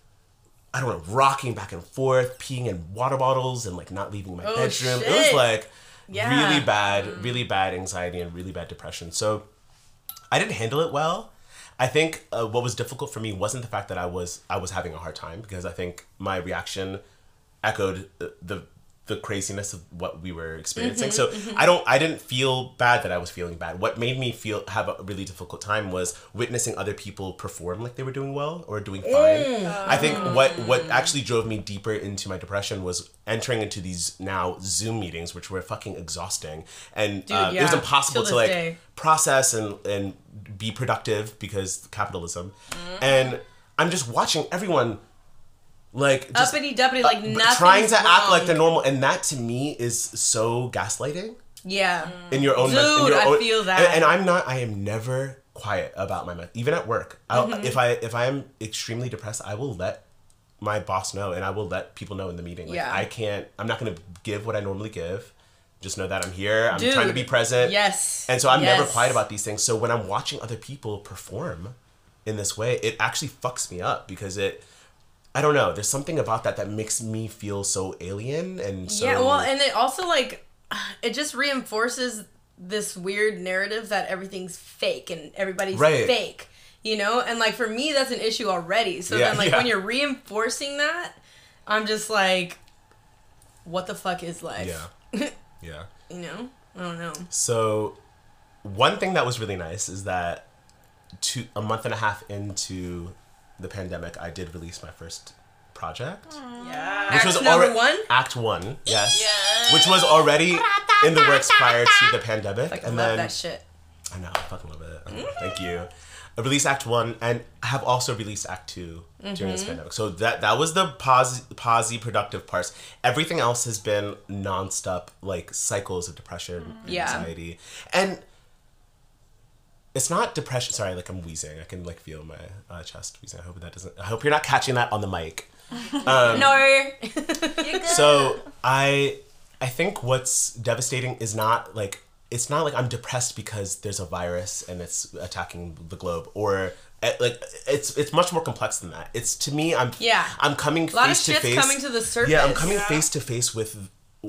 I don't know, rocking back and forth, peeing in water bottles and like not leaving my Oh, bedroom. It was shit. like Yeah. really bad, really bad anxiety and really bad depression. So I didn't handle it well. I think uh, what was difficult for me wasn't the fact that I was I was having a hard time because I think my reaction echoed the the, the craziness of what we were experiencing. so I don't I didn't feel bad that I was feeling bad. What made me feel have a really difficult time was witnessing other people perform like they were doing well or doing fine. I think what what actually drove me deeper into my depression was entering into these now Zoom meetings, which were fucking exhausting, and Dude, uh, it was yeah. impossible Till to this like day. process and and be productive because capitalism, and I'm just watching everyone like just, uppity duppity, like uh, nothing. trying to act like they're normal, and that to me is so gaslighting. Yeah. In your own, Dude, in your I own, feel that. And, and I'm not. I am never quiet about my mental, even at work. I'll, Mm-hmm. If I if I am extremely depressed, I will let my boss know, and I will let people know in the meeting. Like, Yeah. I can't. I'm not going to give what I normally give. Just know that I'm here. I'm Dude, trying to be present. yes, And so I'm never yes. quiet about these things. So when I'm watching other people perform in this way, it actually fucks me up because it. I don't know. There's something about that that makes me feel so alien and so. Yeah, well, and it also, like, it just reinforces this weird narrative that everything's fake and everybody's Right. fake, you know? And, like, for me, that's an issue already. So Yeah, then, like, yeah. when you're reinforcing that, I'm just like, what the fuck is life? Yeah. Yeah. You know? I don't know. So, one thing that was really nice is that two a month and a half into the pandemic, I did release my first project, Yeah. which Act was number alre- one? Act one, yes, which was already in the works prior to the pandemic, Like, I and love then that shit. I know, I fucking love it. Oh, thank you. I released Act One, and I have also released Act Two during this pandemic. So that that was the pause, pausey productive parts. Everything else has been nonstop, like cycles of depression, and Yeah. anxiety, and it's not depression. Sorry, like I'm wheezing. I can like feel my uh, chest wheezing. I hope that doesn't. I hope you're not catching that on the mic. Um, No. So I I think what's devastating is not like it's not like I'm depressed because there's a virus and it's attacking the globe, or uh, like it's it's much more complex than that. It's to me I'm Yeah. I'm coming A lot of face to shit's face. coming to the surface. Yeah, I'm coming Yeah. face to face with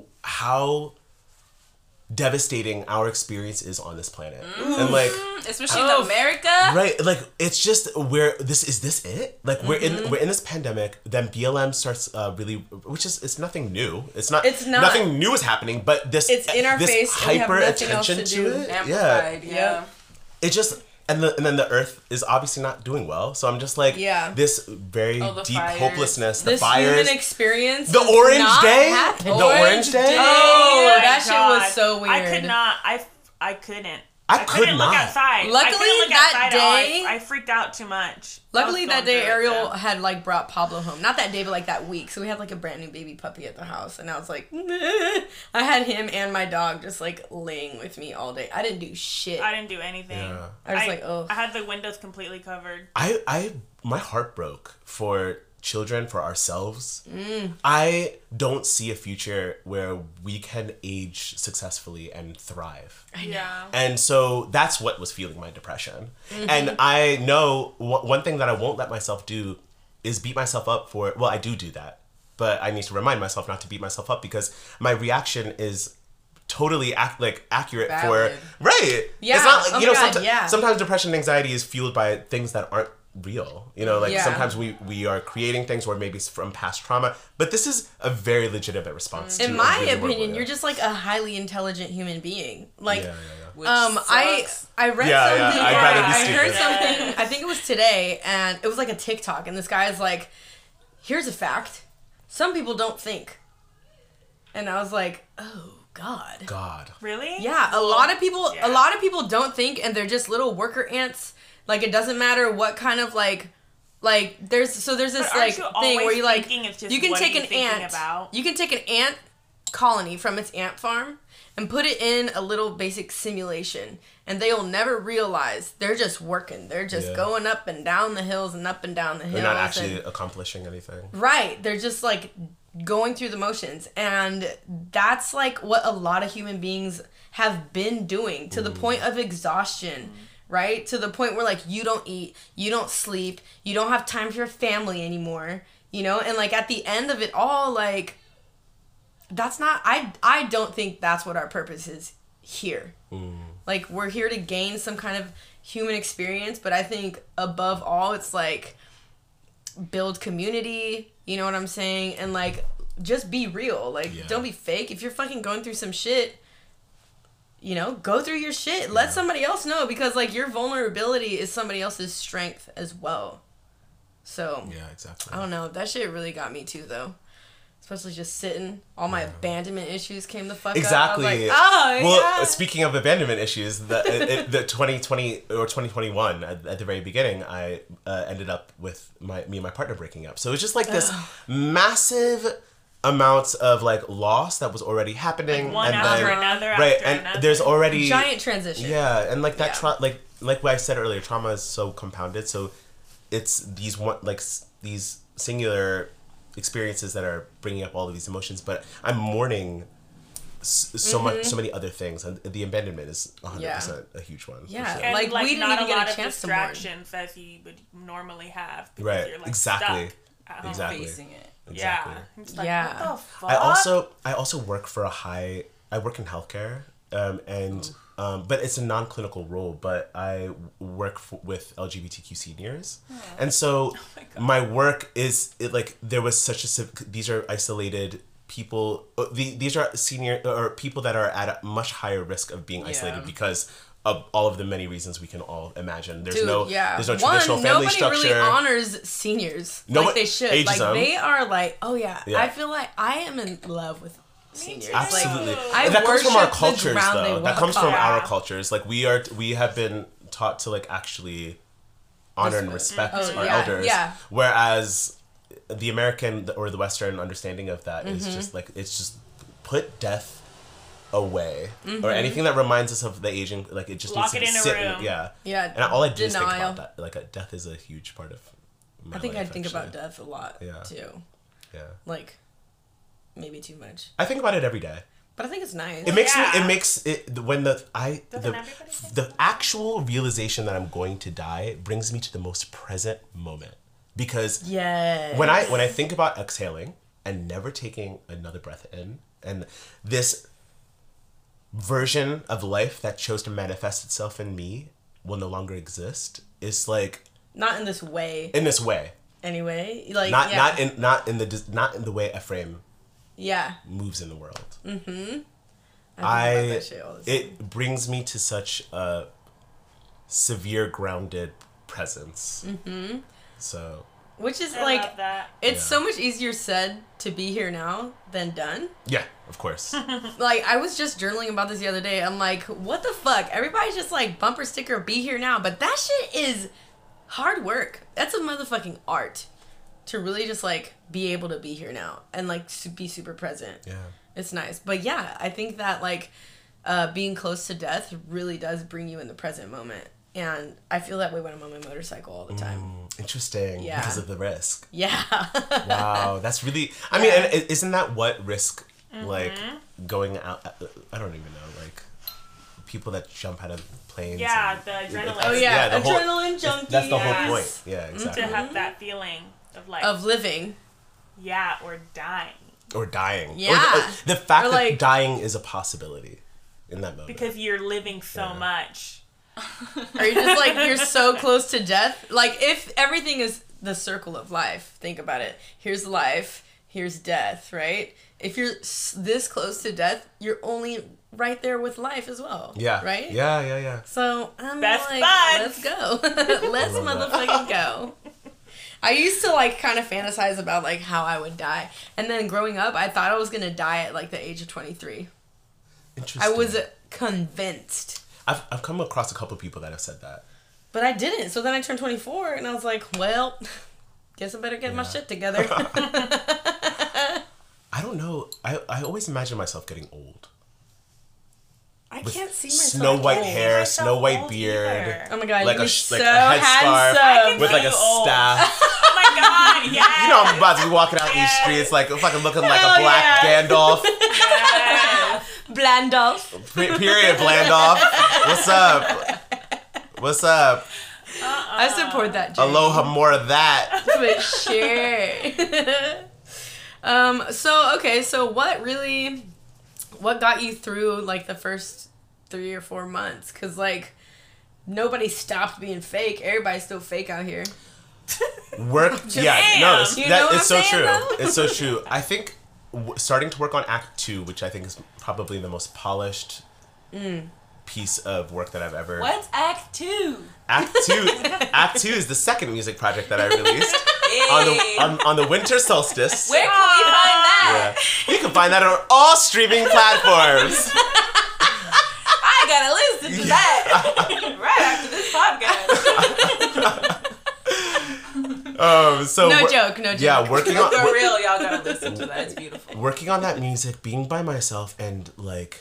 how devastating our experience is on this planet. And like Especially Oh. in America. right, like it's just where this is this it? Like we're Mm-hmm. in we're in this pandemic. Then B L M starts uh, really, which is it's nothing new. It's not. It's not. Nothing new is happening, but this It's in our this face and we have hyper nothing else attention to to, do. it. Yeah, Amplified. Yeah. Yep. it just and the and then the Earth is obviously not doing well. So I'm just like Yeah. this very Oh, the deep fires. hopelessness. The This fires. human experience. The does orange not day? happen. The orange day? Oh, my that shit God. was so weird. I could not. I I couldn't. I couldn't could look not. outside. Luckily, I couldn't look that outside at all. day- I, I freaked out too much. Luckily, I was that going day through it, Ariel so. had like brought Pablo home. Not that day, but like that week. So we had like a brand new baby puppy at the house, and I was like, I had him and my dog just like laying with me all day. I didn't do shit. I didn't do anything. Yeah. I was like, oh. I had the windows completely covered. I, I, my heart broke for children, for ourselves. Mm. I don't see a future where we can age successfully and thrive. Yeah. And so that's what was fueling my depression. Mm-hmm. And I know w- one thing that I won't let myself do is beat myself up for, well, I do do that, but I need to remind myself not to beat myself up because my reaction is totally ac- like accurate Valid. for, right. Yeah. It's not like, Oh you my know, God, someti- yeah. sometimes depression and anxiety is fueled by things that aren't real, you know, like Yeah. sometimes we we are creating things or maybe it's from past trauma, but this is a very legitimate response to In a my really horrible opinion, event. you're just like a highly intelligent human being. Like, yeah, yeah, Which um, I sucks. I read Yeah, yeah, something. I'd rather be I heard stupid. something. I think it was today, and it was like a TikTok, and this guy is like, "Here's a fact: some people don't think," and I was like, "Oh God." yeah. God. Really? Yeah, a lot of people yeah. a lot of people don't think, and they're just little worker ants. Like, it doesn't matter what kind of like like there's so there's this But aren't like you thing where always you like thinking it's just you can what are take you an thinking ant about? you can take an ant colony from its ant farm and put it in a little basic simulation, and they'll never realize they're just working. They're just Yeah. going up and down the hills and up and down the hills. They're not actually and, accomplishing anything. right. They're just like going through the motions, and that's like what a lot of human beings have been doing to the point of exhaustion, right? To the point where like you don't eat, you don't sleep, you don't have time for your family anymore, you know? And like at the end of it all, like that's not I I don't think that's what our purpose is here. Like, we're here to gain some kind of human experience, but I think above all it's like build community, you know what I'm saying? And like just be real. Like, Yeah. don't be fake. If you're fucking going through some shit, you know, go through your shit. Let somebody else know, because like your vulnerability is somebody else's strength as well. So Yeah, exactly. I don't know. That shit really got me too, though. especially just sitting. All my abandonment issues came the fuck Exactly. up. I was like, oh, well, yeah. speaking of abandonment issues, the it, it- the twenty twenty or twenty twenty-one at, at the very beginning, I uh, ended up with my me and my partner breaking up. So it's just like this massive amounts of like loss that was already happening, Like one and after then another right, after and another. there's already Giant transition. yeah, and like that Yeah. tra- like like what I said earlier, trauma is so compounded. So it's these one like s- these singular experiences that are bringing up all of these emotions, but I'm mourning s- so much, so many other things, and the abandonment is one hundred percent a huge one. for Yeah. sure. And Like, like, we didn't not even a get a lot of chance to mourn. distractions as you would normally have. Because Right, You're, like, exactly. stuck at home. Exactly. Facing it. Exactly. Yeah. I'm just like, Yeah. What the fuck? I also I also work for a high. I work in healthcare, um, and um, but it's a non-clinical role. But I work f- with L G B T Q seniors, and so my, work is it like there was such a civ- these are isolated people. uh, The, these are senior or people that are at a much higher risk of being isolated Yeah. because of all of the many reasons we can all imagine. There's Dude, no yeah. there's no traditional One, family nobody structure. really honors seniors No like one- they should. ages Like them. they are like, oh yeah. Yeah. I feel like I am in love with seniors. Absolutely. Like, I And that comes from our worship the cultures, ground they though. That walk comes from on. our Yeah. cultures. Like we are, we have been taught to like actually honor and respect Oh, our yeah, elders. yeah. Whereas the American or the Western understanding of that is Mm-hmm. just like it's just put death away Mm-hmm. or anything that reminds us of the aging. Like it just Lock needs to it in a sit. room. Yeah. Yeah, And all I do is think denial. about that. Like uh, death is a huge part of. My I think I life, think about actually. death a lot Yeah. too. Yeah. Like maybe too much. I think about it every day. But I think it's nice. It makes me. Yeah. It makes it when the I Doesn't the everybody say the actual realization that I'm going to die brings me to the most present moment because Yes. when I when I think about exhaling and never taking another breath in and this version of life that chose to manifest itself in me will no longer exist. It's like Not in this way. in this way, Anyway. Like not yeah. not in not in the dis- not in the way Ephraim Yeah. moves in the world. I think about I that shit all the time. it brings me to such a severe grounded presence. Mm-hmm. So Which is I like love that. it's Yeah. so much easier said to be here now than done. yeah, of course. Like I was just journaling about this the other day. I'm like, what the fuck? Everybody's just like bumper sticker be here now, but that shit is hard work. That's a motherfucking art to really just like be able to be here now and like su- be super present. Yeah. It's nice. But yeah, I think that like uh, being close to death really does bring you in the present moment. And I feel that way when I'm on my motorcycle all the time. Mm, interesting. Yeah. Because of the risk. Yeah. Wow, that's really. I mean, and i- isn't that what risk like going out? I don't even know. Like people that jump out of planes. Yeah, and- the adrenaline. Oh yeah, the whole- adrenaline junkie. That's the Yes. whole point. Yeah, exactly. To have that feeling of like, Of living. yeah, or dying. Or dying. Or the- Yeah. uh, the, fact Or, that like- dying is a possibility in that moment. Because you're living so Yeah. much. Or you're just like you're so close to death. Like if everything is the circle of life, think about it. Here's life, here's death, right? If you're s- this close to death, you're only right there with life as well. yeah. Right? Yeah, yeah, yeah. So I'm Best like, buds. let's go. Let's I love that. motherfucking go. I used to like kind of fantasize about like how I would die. And then growing up, I thought I was gonna die at like the age of twenty-three. Interesting. I was convinced. I've I've come across a couple people that have said that. But I didn't. So then I turned twenty-four and I was like, well, guess I better get my Yeah. shit together. I don't know. I I always imagine myself getting old. I With can't see myself. Snow white old. hair, myself snow white old beard, either. Oh my god, like you're a sh- so like a headscarf handsome. with like a you old. staff. Oh my god, yes. You know I'm about to be walking out these streets like fucking looking like Hell a black yeah. Gandalf. Yes. Blandolf. Pe- Period, Blandolf. What's up? What's up? I support that. Jay. Aloha, more of that. For sure. um. So okay. So what really, what got you through like the first three or four months? Cause like nobody stopped being fake. Everybody's still fake out here. Work. Yeah, Damn. no, it's, You know that, what it's I'm so saying, true. though? It's so true. I think w- starting to work on Act Two, which I think is probably the most polished piece of work that I've ever. What's Act Two? Act Two. Act Two is the second music project that I released. on the on, on the winter solstice. Where can we find that? Yeah. You can find that on all streaming platforms. I gotta listen to that right after this podcast. Um, so No wor- joke, no joke. Yeah, working on For wor- real, y'all gotta listen to that. It's beautiful. working on that music, being by myself, and like,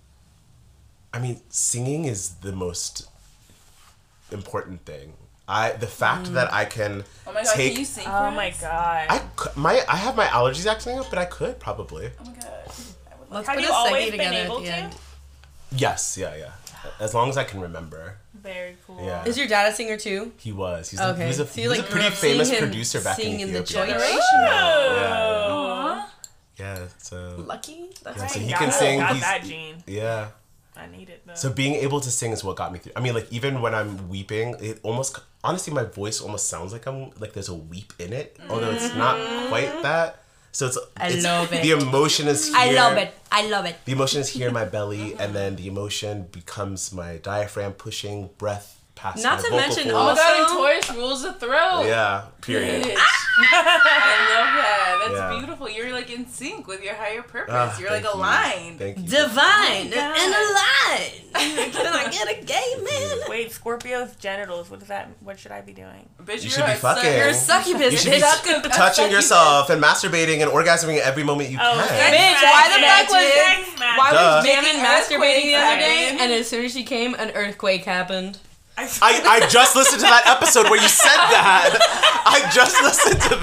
I mean, singing is the most important thing. I the fact that I can Oh my god, take. can you sing? Oh for my us? god. I cou- my I have my allergies acting up, but I could probably. Oh my god. I would love Let's Have put you a always seggy been together able at the to? end. Yes, yeah, yeah. As long as I can remember. Very cool. Yeah. Is your dad a singer too? He was. He's, Okay. he was a, So he you, was like, a pretty grew up seeing famous him producer back in sing in the Ethiopia. church? Yeah, yeah, Aw. yeah. So Lucky? That's Yeah, so I he got can it. sing, Got he's- that gene. yeah. I need it though. So being able to sing is what got me through. I mean, like even when I'm weeping, it almost honestly my voice almost sounds like I'm like there's a weep in it, although it's not quite that. So it's I it's- love it. The emotion is here. I love it. I love it. The emotion is here in my belly, and then the emotion becomes my diaphragm pushing breath past Not my to vocal mention folds. Oh my god, and Also- Taurus rules the throat. Yeah. Period. Bitch. I love that. That's Yeah. beautiful. You're like in sync with your higher purpose. Ah, You're like thank you. aligned. Thank you. Divine Oh my and God. alive. Can I get a gay man? Wait, Scorpio's genitals. What is that? What should I be doing? Bitch, You you're should be a fucking. sucker. You're a succubus, You should be bitch. s- touching yourself and masturbating and orgasming at every moment you Oh, can. Bitch, why the fuck was Sex magic. Why Duh. was Jamin Making masturbating the other earthquakes day? happen. And as soon as she came, an earthquake happened. I, I just listened to that episode where you said that. I just listened to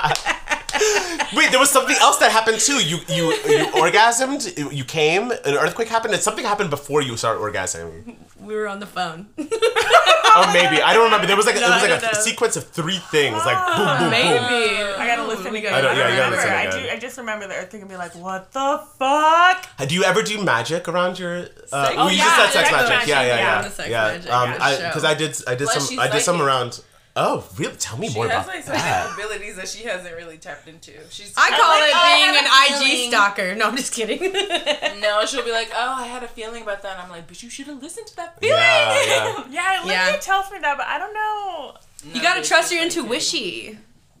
that. Wait, there was something else that happened too. You you you orgasmed. You you came. An earthquake happened, and something happened before you started orgasming. We were on the phone. Oh, maybe I don't remember. There was like No, it was I like don't a know. sequence of three things, like boom, boom, boom. Maybe. I gotta listen We again. gotta- I don't- yeah, you gotta remember. listen I, again. do, I just remember the earthquake and be like, what the fuck? Do you ever do magic around your? Uh, Sex- oh, you yeah, just said sex sex magic. magic, Yeah, yeah, yeah. yeah. Sex yeah. magic, Um, yeah, I show. because I did I did Plus, some she's I did some psychic. around. Oh, really? Tell me She more has about like that. some abilities that she hasn't really tapped into. She's I call like, it oh, I being an had a I G feeling. stalker. No, I'm just kidding. No, she'll be like, oh, I had a feeling about that. And I'm like, but you should have listened to that feeling. Yeah, yeah. Yeah, Lindsay Yeah. tells me that, but I don't know. You gotta trust your intuition.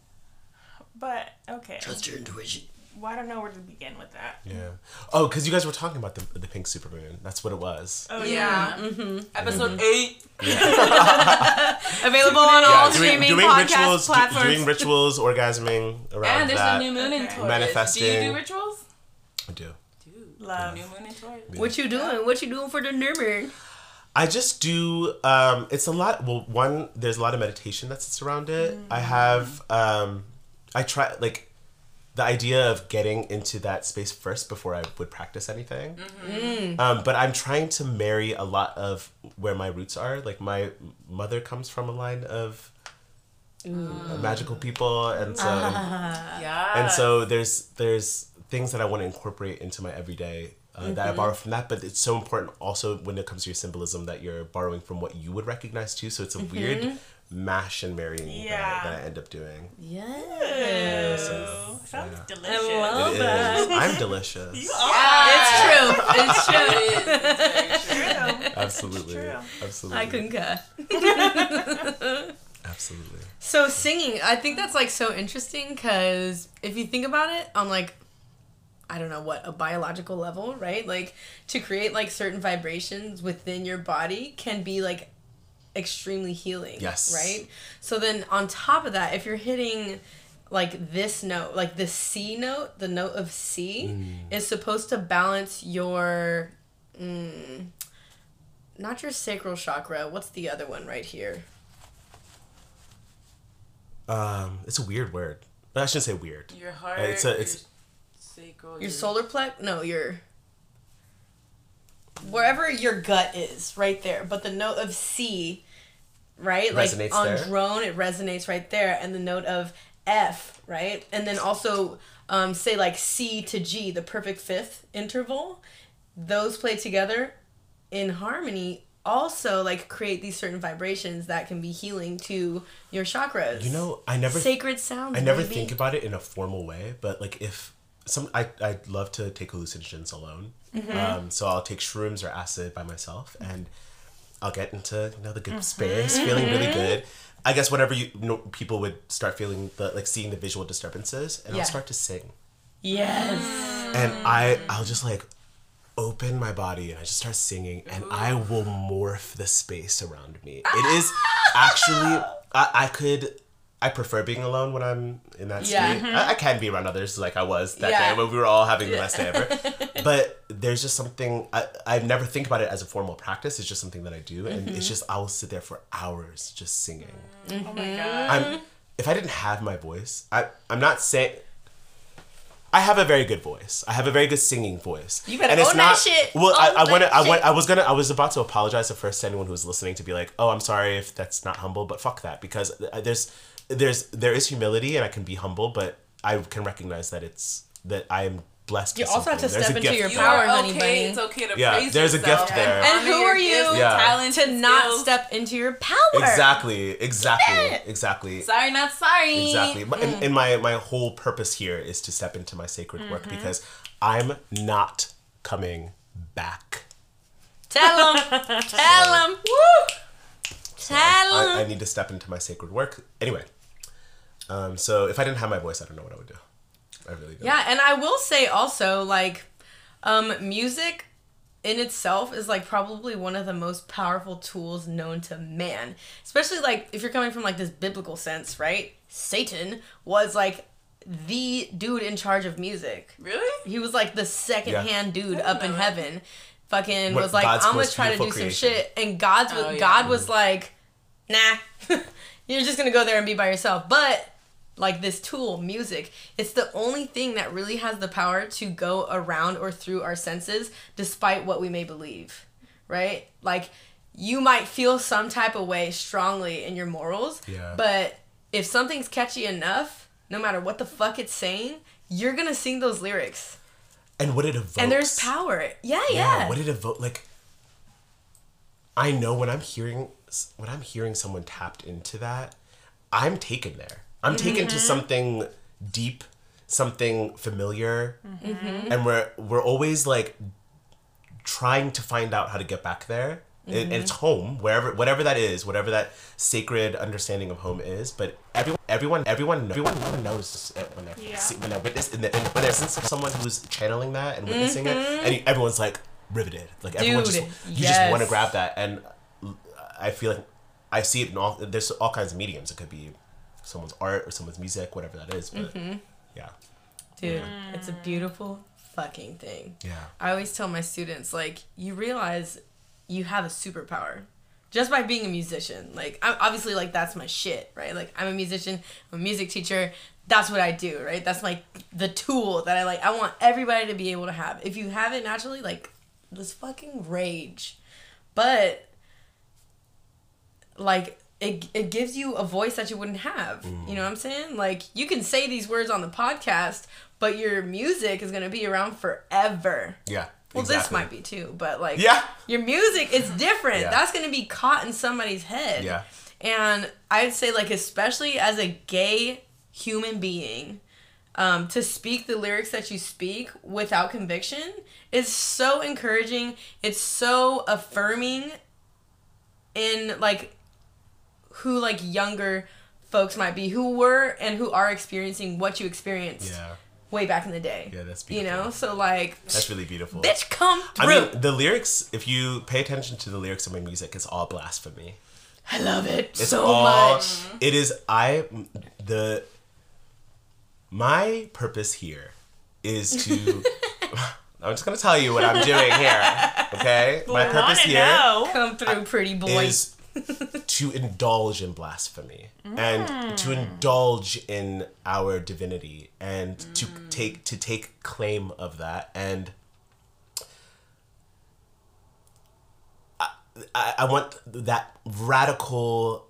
But, okay. your intuition. Well, I don't know where to begin with that. Yeah. Oh, because you guys were talking about the the pink supermoon. That's what it was. Oh, Yeah. Mm-hmm. Episode eight. Available on all doing, streaming doing podcast rituals, do- platforms. doing rituals, orgasming around And there's that. a new moon in Okay. Taurus. Manifesting. Do you do rituals? I do. Dude. Love. New moon in Taurus. What you doing? What you doing for the new moon? I just do. Um, it's a lot. Well, one, there's a lot of meditation that sits around it. I have. Um, I try like. The idea of getting into that space first before I would practice anything. Um, but I'm trying to marry a lot of where my roots are. Like my mother comes from a line of uh, magical people, and so Yeah. and so there's there's things that I want to incorporate into my everyday uh, that I borrow from that. But it's so important also when it comes to your symbolism that you're borrowing from what you would recognize too. So it's a weird mash and marrying that, Yeah. I, that I end up doing. Yeah. Oh, sounds Yeah. delicious. I love It that. is. I'm delicious. You are. It's true. It's true. It is. It's very true. True. Absolutely. True. Absolutely. I concur. Absolutely. So singing, I think that's like so interesting because if you think about it on like, I don't know what, a biological level, right? Like to create like certain vibrations within your body can be like extremely healing. Yes. Right? So then on top of that, if you're hitting like this note, like the C note, the note of C Mm. is supposed to balance your, mm, not your sacral chakra. What's the other one right here? Um, it's a weird word. But I shouldn't say weird. Your heart. It's a- it's- your sacral. Your solar plex? No, your wherever your gut is, right there. But the note of C, right? Like Resonates on there. drone, it resonates right there, and the note of F, right? And then also um, say like C to G, the perfect fifth interval. Those play together in harmony. Also, like create these certain vibrations that can be healing to your chakras. You know, I never Sacred sounds. I never baby. think about it in a formal way, but like if some I I love to take hallucinogens alone. Mm-hmm. Um, so I'll take shrooms or acid by myself, and I'll get into, you know, the good space, feeling really good. I guess whenever you, you know, people would start feeling the, like seeing the visual disturbances, and Yeah. I'll start to sing. Yes. And I, I'll just like open my body and I just start singing, and I will morph the space around me. It is actually, I, I could, I prefer being alone when I'm in that Yeah. state. I, I can be around others like I was that Yeah. day when we were all having the best day ever. But there's just something, I, I never think about it as a formal practice. It's just something that I do. And it's just, I will sit there for hours just singing. Oh my god. I'm, if I didn't have my voice, I, I'm not saying, I have a very good voice. I have a very good singing voice. You better and it's own that not, shit. Well, I, Own I want that to. I shit. want. I was gonna. I was about to apologize at first to anyone who was listening to be like, "Oh, I'm sorry if that's not humble," but fuck that, because there's, there's, there is humility, and I can be humble, but I can recognize that it's that I am blessed. You with also have to something. There's step a into gift your You there. power, are honey okay. bunny. It's okay to Yeah, praise there's a yourself. gift there. And honor who your are you gifts, Yeah. talents, to and not skills. step into your power. Exactly. Exactly. Shit. Exactly. Sorry, not sorry. Exactly. But and, and my my whole purpose here is to step into my sacred work because I'm not coming back. Tell him. Tell him. Woo. Tell I, I him. need to step into my sacred work. Anyway, um, so if I didn't have my voice, I don't know what I would do. I really don't. Yeah, and I will say also, like, um, music in itself is like probably one of the most powerful tools known to man. Especially like if you're coming from like this biblical sense, right? Satan was like the dude in charge of music. Really? He was like the second Yeah. hand dude up in heaven. Fucking What- was like, God's I'm gonna most try to do beautiful some creation. shit. And God's Oh, yeah. God was like, nah, you're just gonna go there and be by yourself. But like this tool, music, it's the only thing that really has the power to go around or through our senses despite what we may believe, right? Like you might feel some type of way strongly in your morals, Yeah. but if something's catchy enough, no matter what the fuck it's saying, you're gonna sing those lyrics. And what it evokes. And there's power. Yeah, yeah. Yeah. What it evoke like. I know when I'm hearing when I'm hearing someone tapped into that, I'm taken there. I'm taken to something deep, something familiar, and we're we're always like trying to find out how to get back there. It, and it's home, wherever, whatever that is, whatever that sacred understanding of home is. But everyone, everyone, everyone, everyone knows it when they're Yeah. see, when they're witness, in the, in, when there's someone who's channeling that and witnessing it, and you- everyone's like riveted. Like everyone Dude, just you just want to yes. grab that, and I feel like I see it in all. There's all kinds of mediums. It could be someone's art or someone's music, whatever that is. But yeah, Dude, it's a beautiful fucking thing. yeah. I always tell my students, like, you realize you have a superpower just by being a musician. Like, I'm obviously, like, that's my shit, right? Like, I'm a musician, I'm a music teacher. That's what I do, right? That's like the tool that I like. I want everybody to be able to have. If you have it naturally, like, this fucking rage. But, like, it, it gives you a voice that you wouldn't have. You know what I'm saying? Like, you can say these words on the podcast, but your music is going to be around forever. Yeah. Well, this exactly. might be too, but like, Yeah. your music is different. Yeah. That's going to be caught in somebody's head. Yeah. And I'd say, like, especially as a gay human being, um, to speak the lyrics that you speak without conviction is so encouraging. It's so affirming in, like, who, like, younger folks might be who were and who are experiencing what you experienced Yeah. way back in the day. Yeah, that's You beautiful. know? So, like, That's really beautiful. bitch, come I through. mean, the lyrics, if you pay attention to the lyrics of my music, it's all blasphemy. I love it It's so all, much. It is, I, the, my purpose here is to, I'm just going to tell you what I'm doing here, okay? My I purpose wanna here know. Come through, pretty boy. is to indulge in blasphemy and to indulge in our divinity and to take to take claim of that. And I, I, I want that radical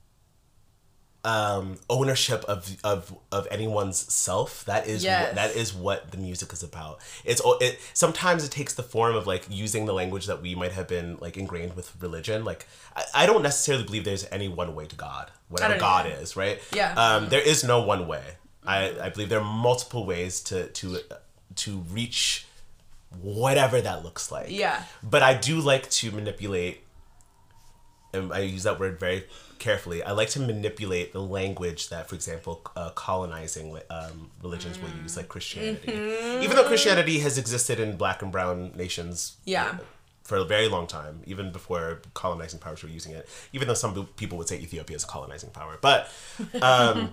um, ownership of, of of anyone's self. That is Yes. what, that is what the music is about. It's o- it sometimes it takes the form of like using the language that we might have been like ingrained with religion. Like I, I don't necessarily believe there's any one way to God, whatever don't God either. is, right? Yeah. Um, there is no one way. I, I believe there are multiple ways to to to reach whatever that looks like. Yeah. But I do like to manipulate and I use that word very carefully, I like to manipulate the language that, for example, uh, colonizing um, religions will use, like Christianity. Mm-hmm. Even though Christianity has existed in black and brown nations Yeah. uh, for a very long time, even before colonizing powers were using it, even though some people would say Ethiopia is a colonizing power. But um,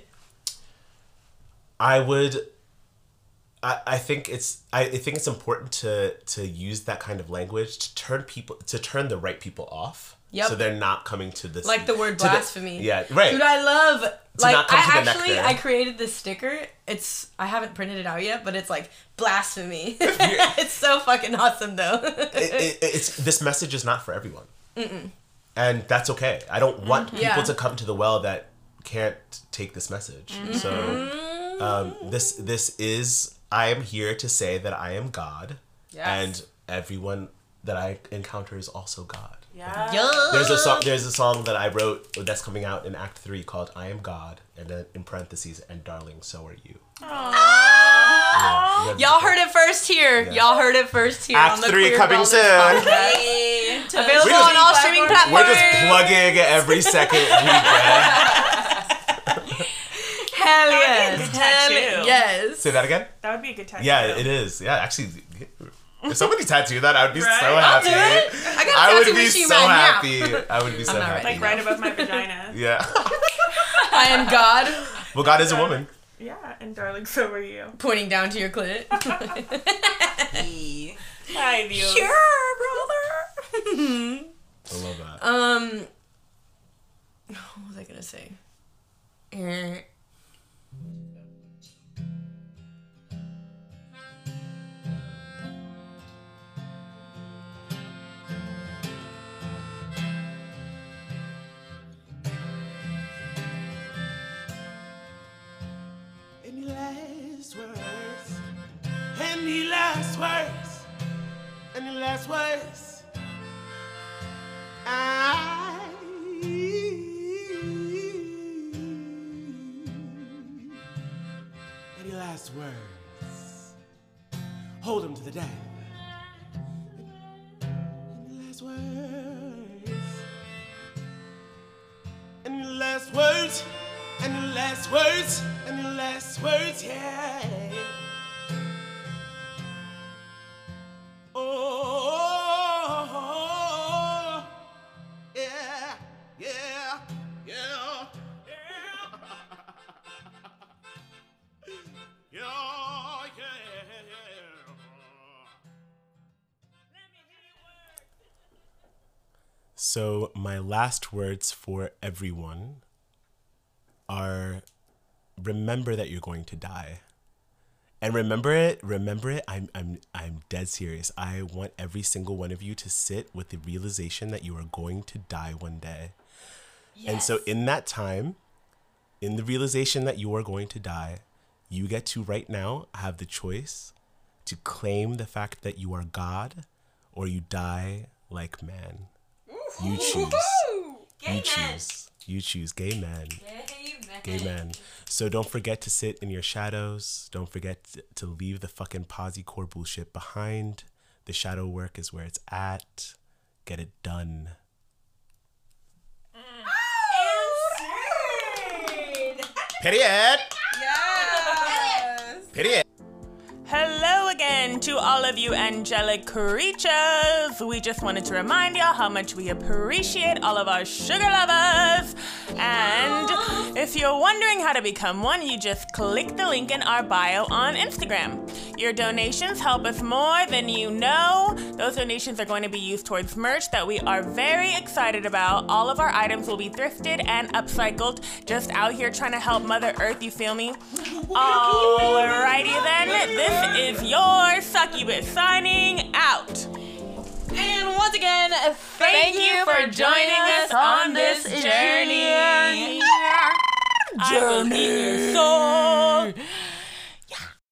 I would... I, I think it's I, I think it's important to to use that kind of language to turn people to turn the right people off. Yep. So they're not coming to this Like the word to the- blasphemy. yeah, right. Dude, I love like not come to I the actually nectar. I created this sticker. It's I haven't printed it out yet, but it's like blasphemy. It's so fucking awesome though. it, it, it's this message is not for everyone. Mm-mm. And that's okay. I don't want people Yeah. to come to the well that can't take this message. Mm-hmm. So um, this this is I am here to say that I am God, Yes. and everyone that I encounter is also God. Yeah. There's a song. There's a song that I wrote that's coming out in Act Three called "I Am God," and then in parentheses, "And darling, so are you." Yeah, Y'all heard it first here. Yeah. Y'all heard it first here Act on the three Queer coming Wellness soon. Podcast. Available We're just- on all streaming platforms. We're just plugging every second we get. Hell That would be a yes. good Hell tattoo. yes. Say that again. That would be a good tattoo. Yeah, it is. Yeah, actually, if somebody tattooed that, I would be Right? so I'll happy. do it. I got a I would tattoo be machine so right now. happy. I would be so not happy. ready. Like right above my vagina. Yeah. I am God. Well, God is a woman. Yeah, and darling, so are you. Pointing down to your clit. Hi, Dios. Sure, brother. I love that. Um, what was I gonna say? Eh. Any last words? Any last words? Any last words? I. Any last words? Hold them to the death. Any last words? Any last words? Any last words? Any last words? Yeah. Oh, yeah, yeah, yeah, yeah, yeah, yeah. So my last words for everyone are remember that you're going to die. And remember it, remember it, I'm I'm I'm dead serious. I want every single one of you to sit with the realization that you are going to die one day. And so in that time, in the realization that you are going to die, you get to right now have the choice to claim the fact that you are God or you die like man. You choose. You choose. You choose gay men. Gay men. So don't forget to sit in your shadows. Don't forget to leave the fucking posy core bullshit behind. The shadow work is where it's at. Get it done. Period. Yes. Period. Hello again to all of you angelic creatures. We just wanted to remind y'all how much we appreciate all of our sugar lovers. And if you're wondering how to become one, you just click the link in our bio on Instagram. Your donations help us more than you know. Those donations are going to be used towards merch that we are very excited about. All of our items will be thrifted and upcycled. Just out here trying to help Mother Earth, you feel me? Alrighty then, this is your succubus signing out. And once again, thank, Thank you for joining us on this journey. I will eat your soul.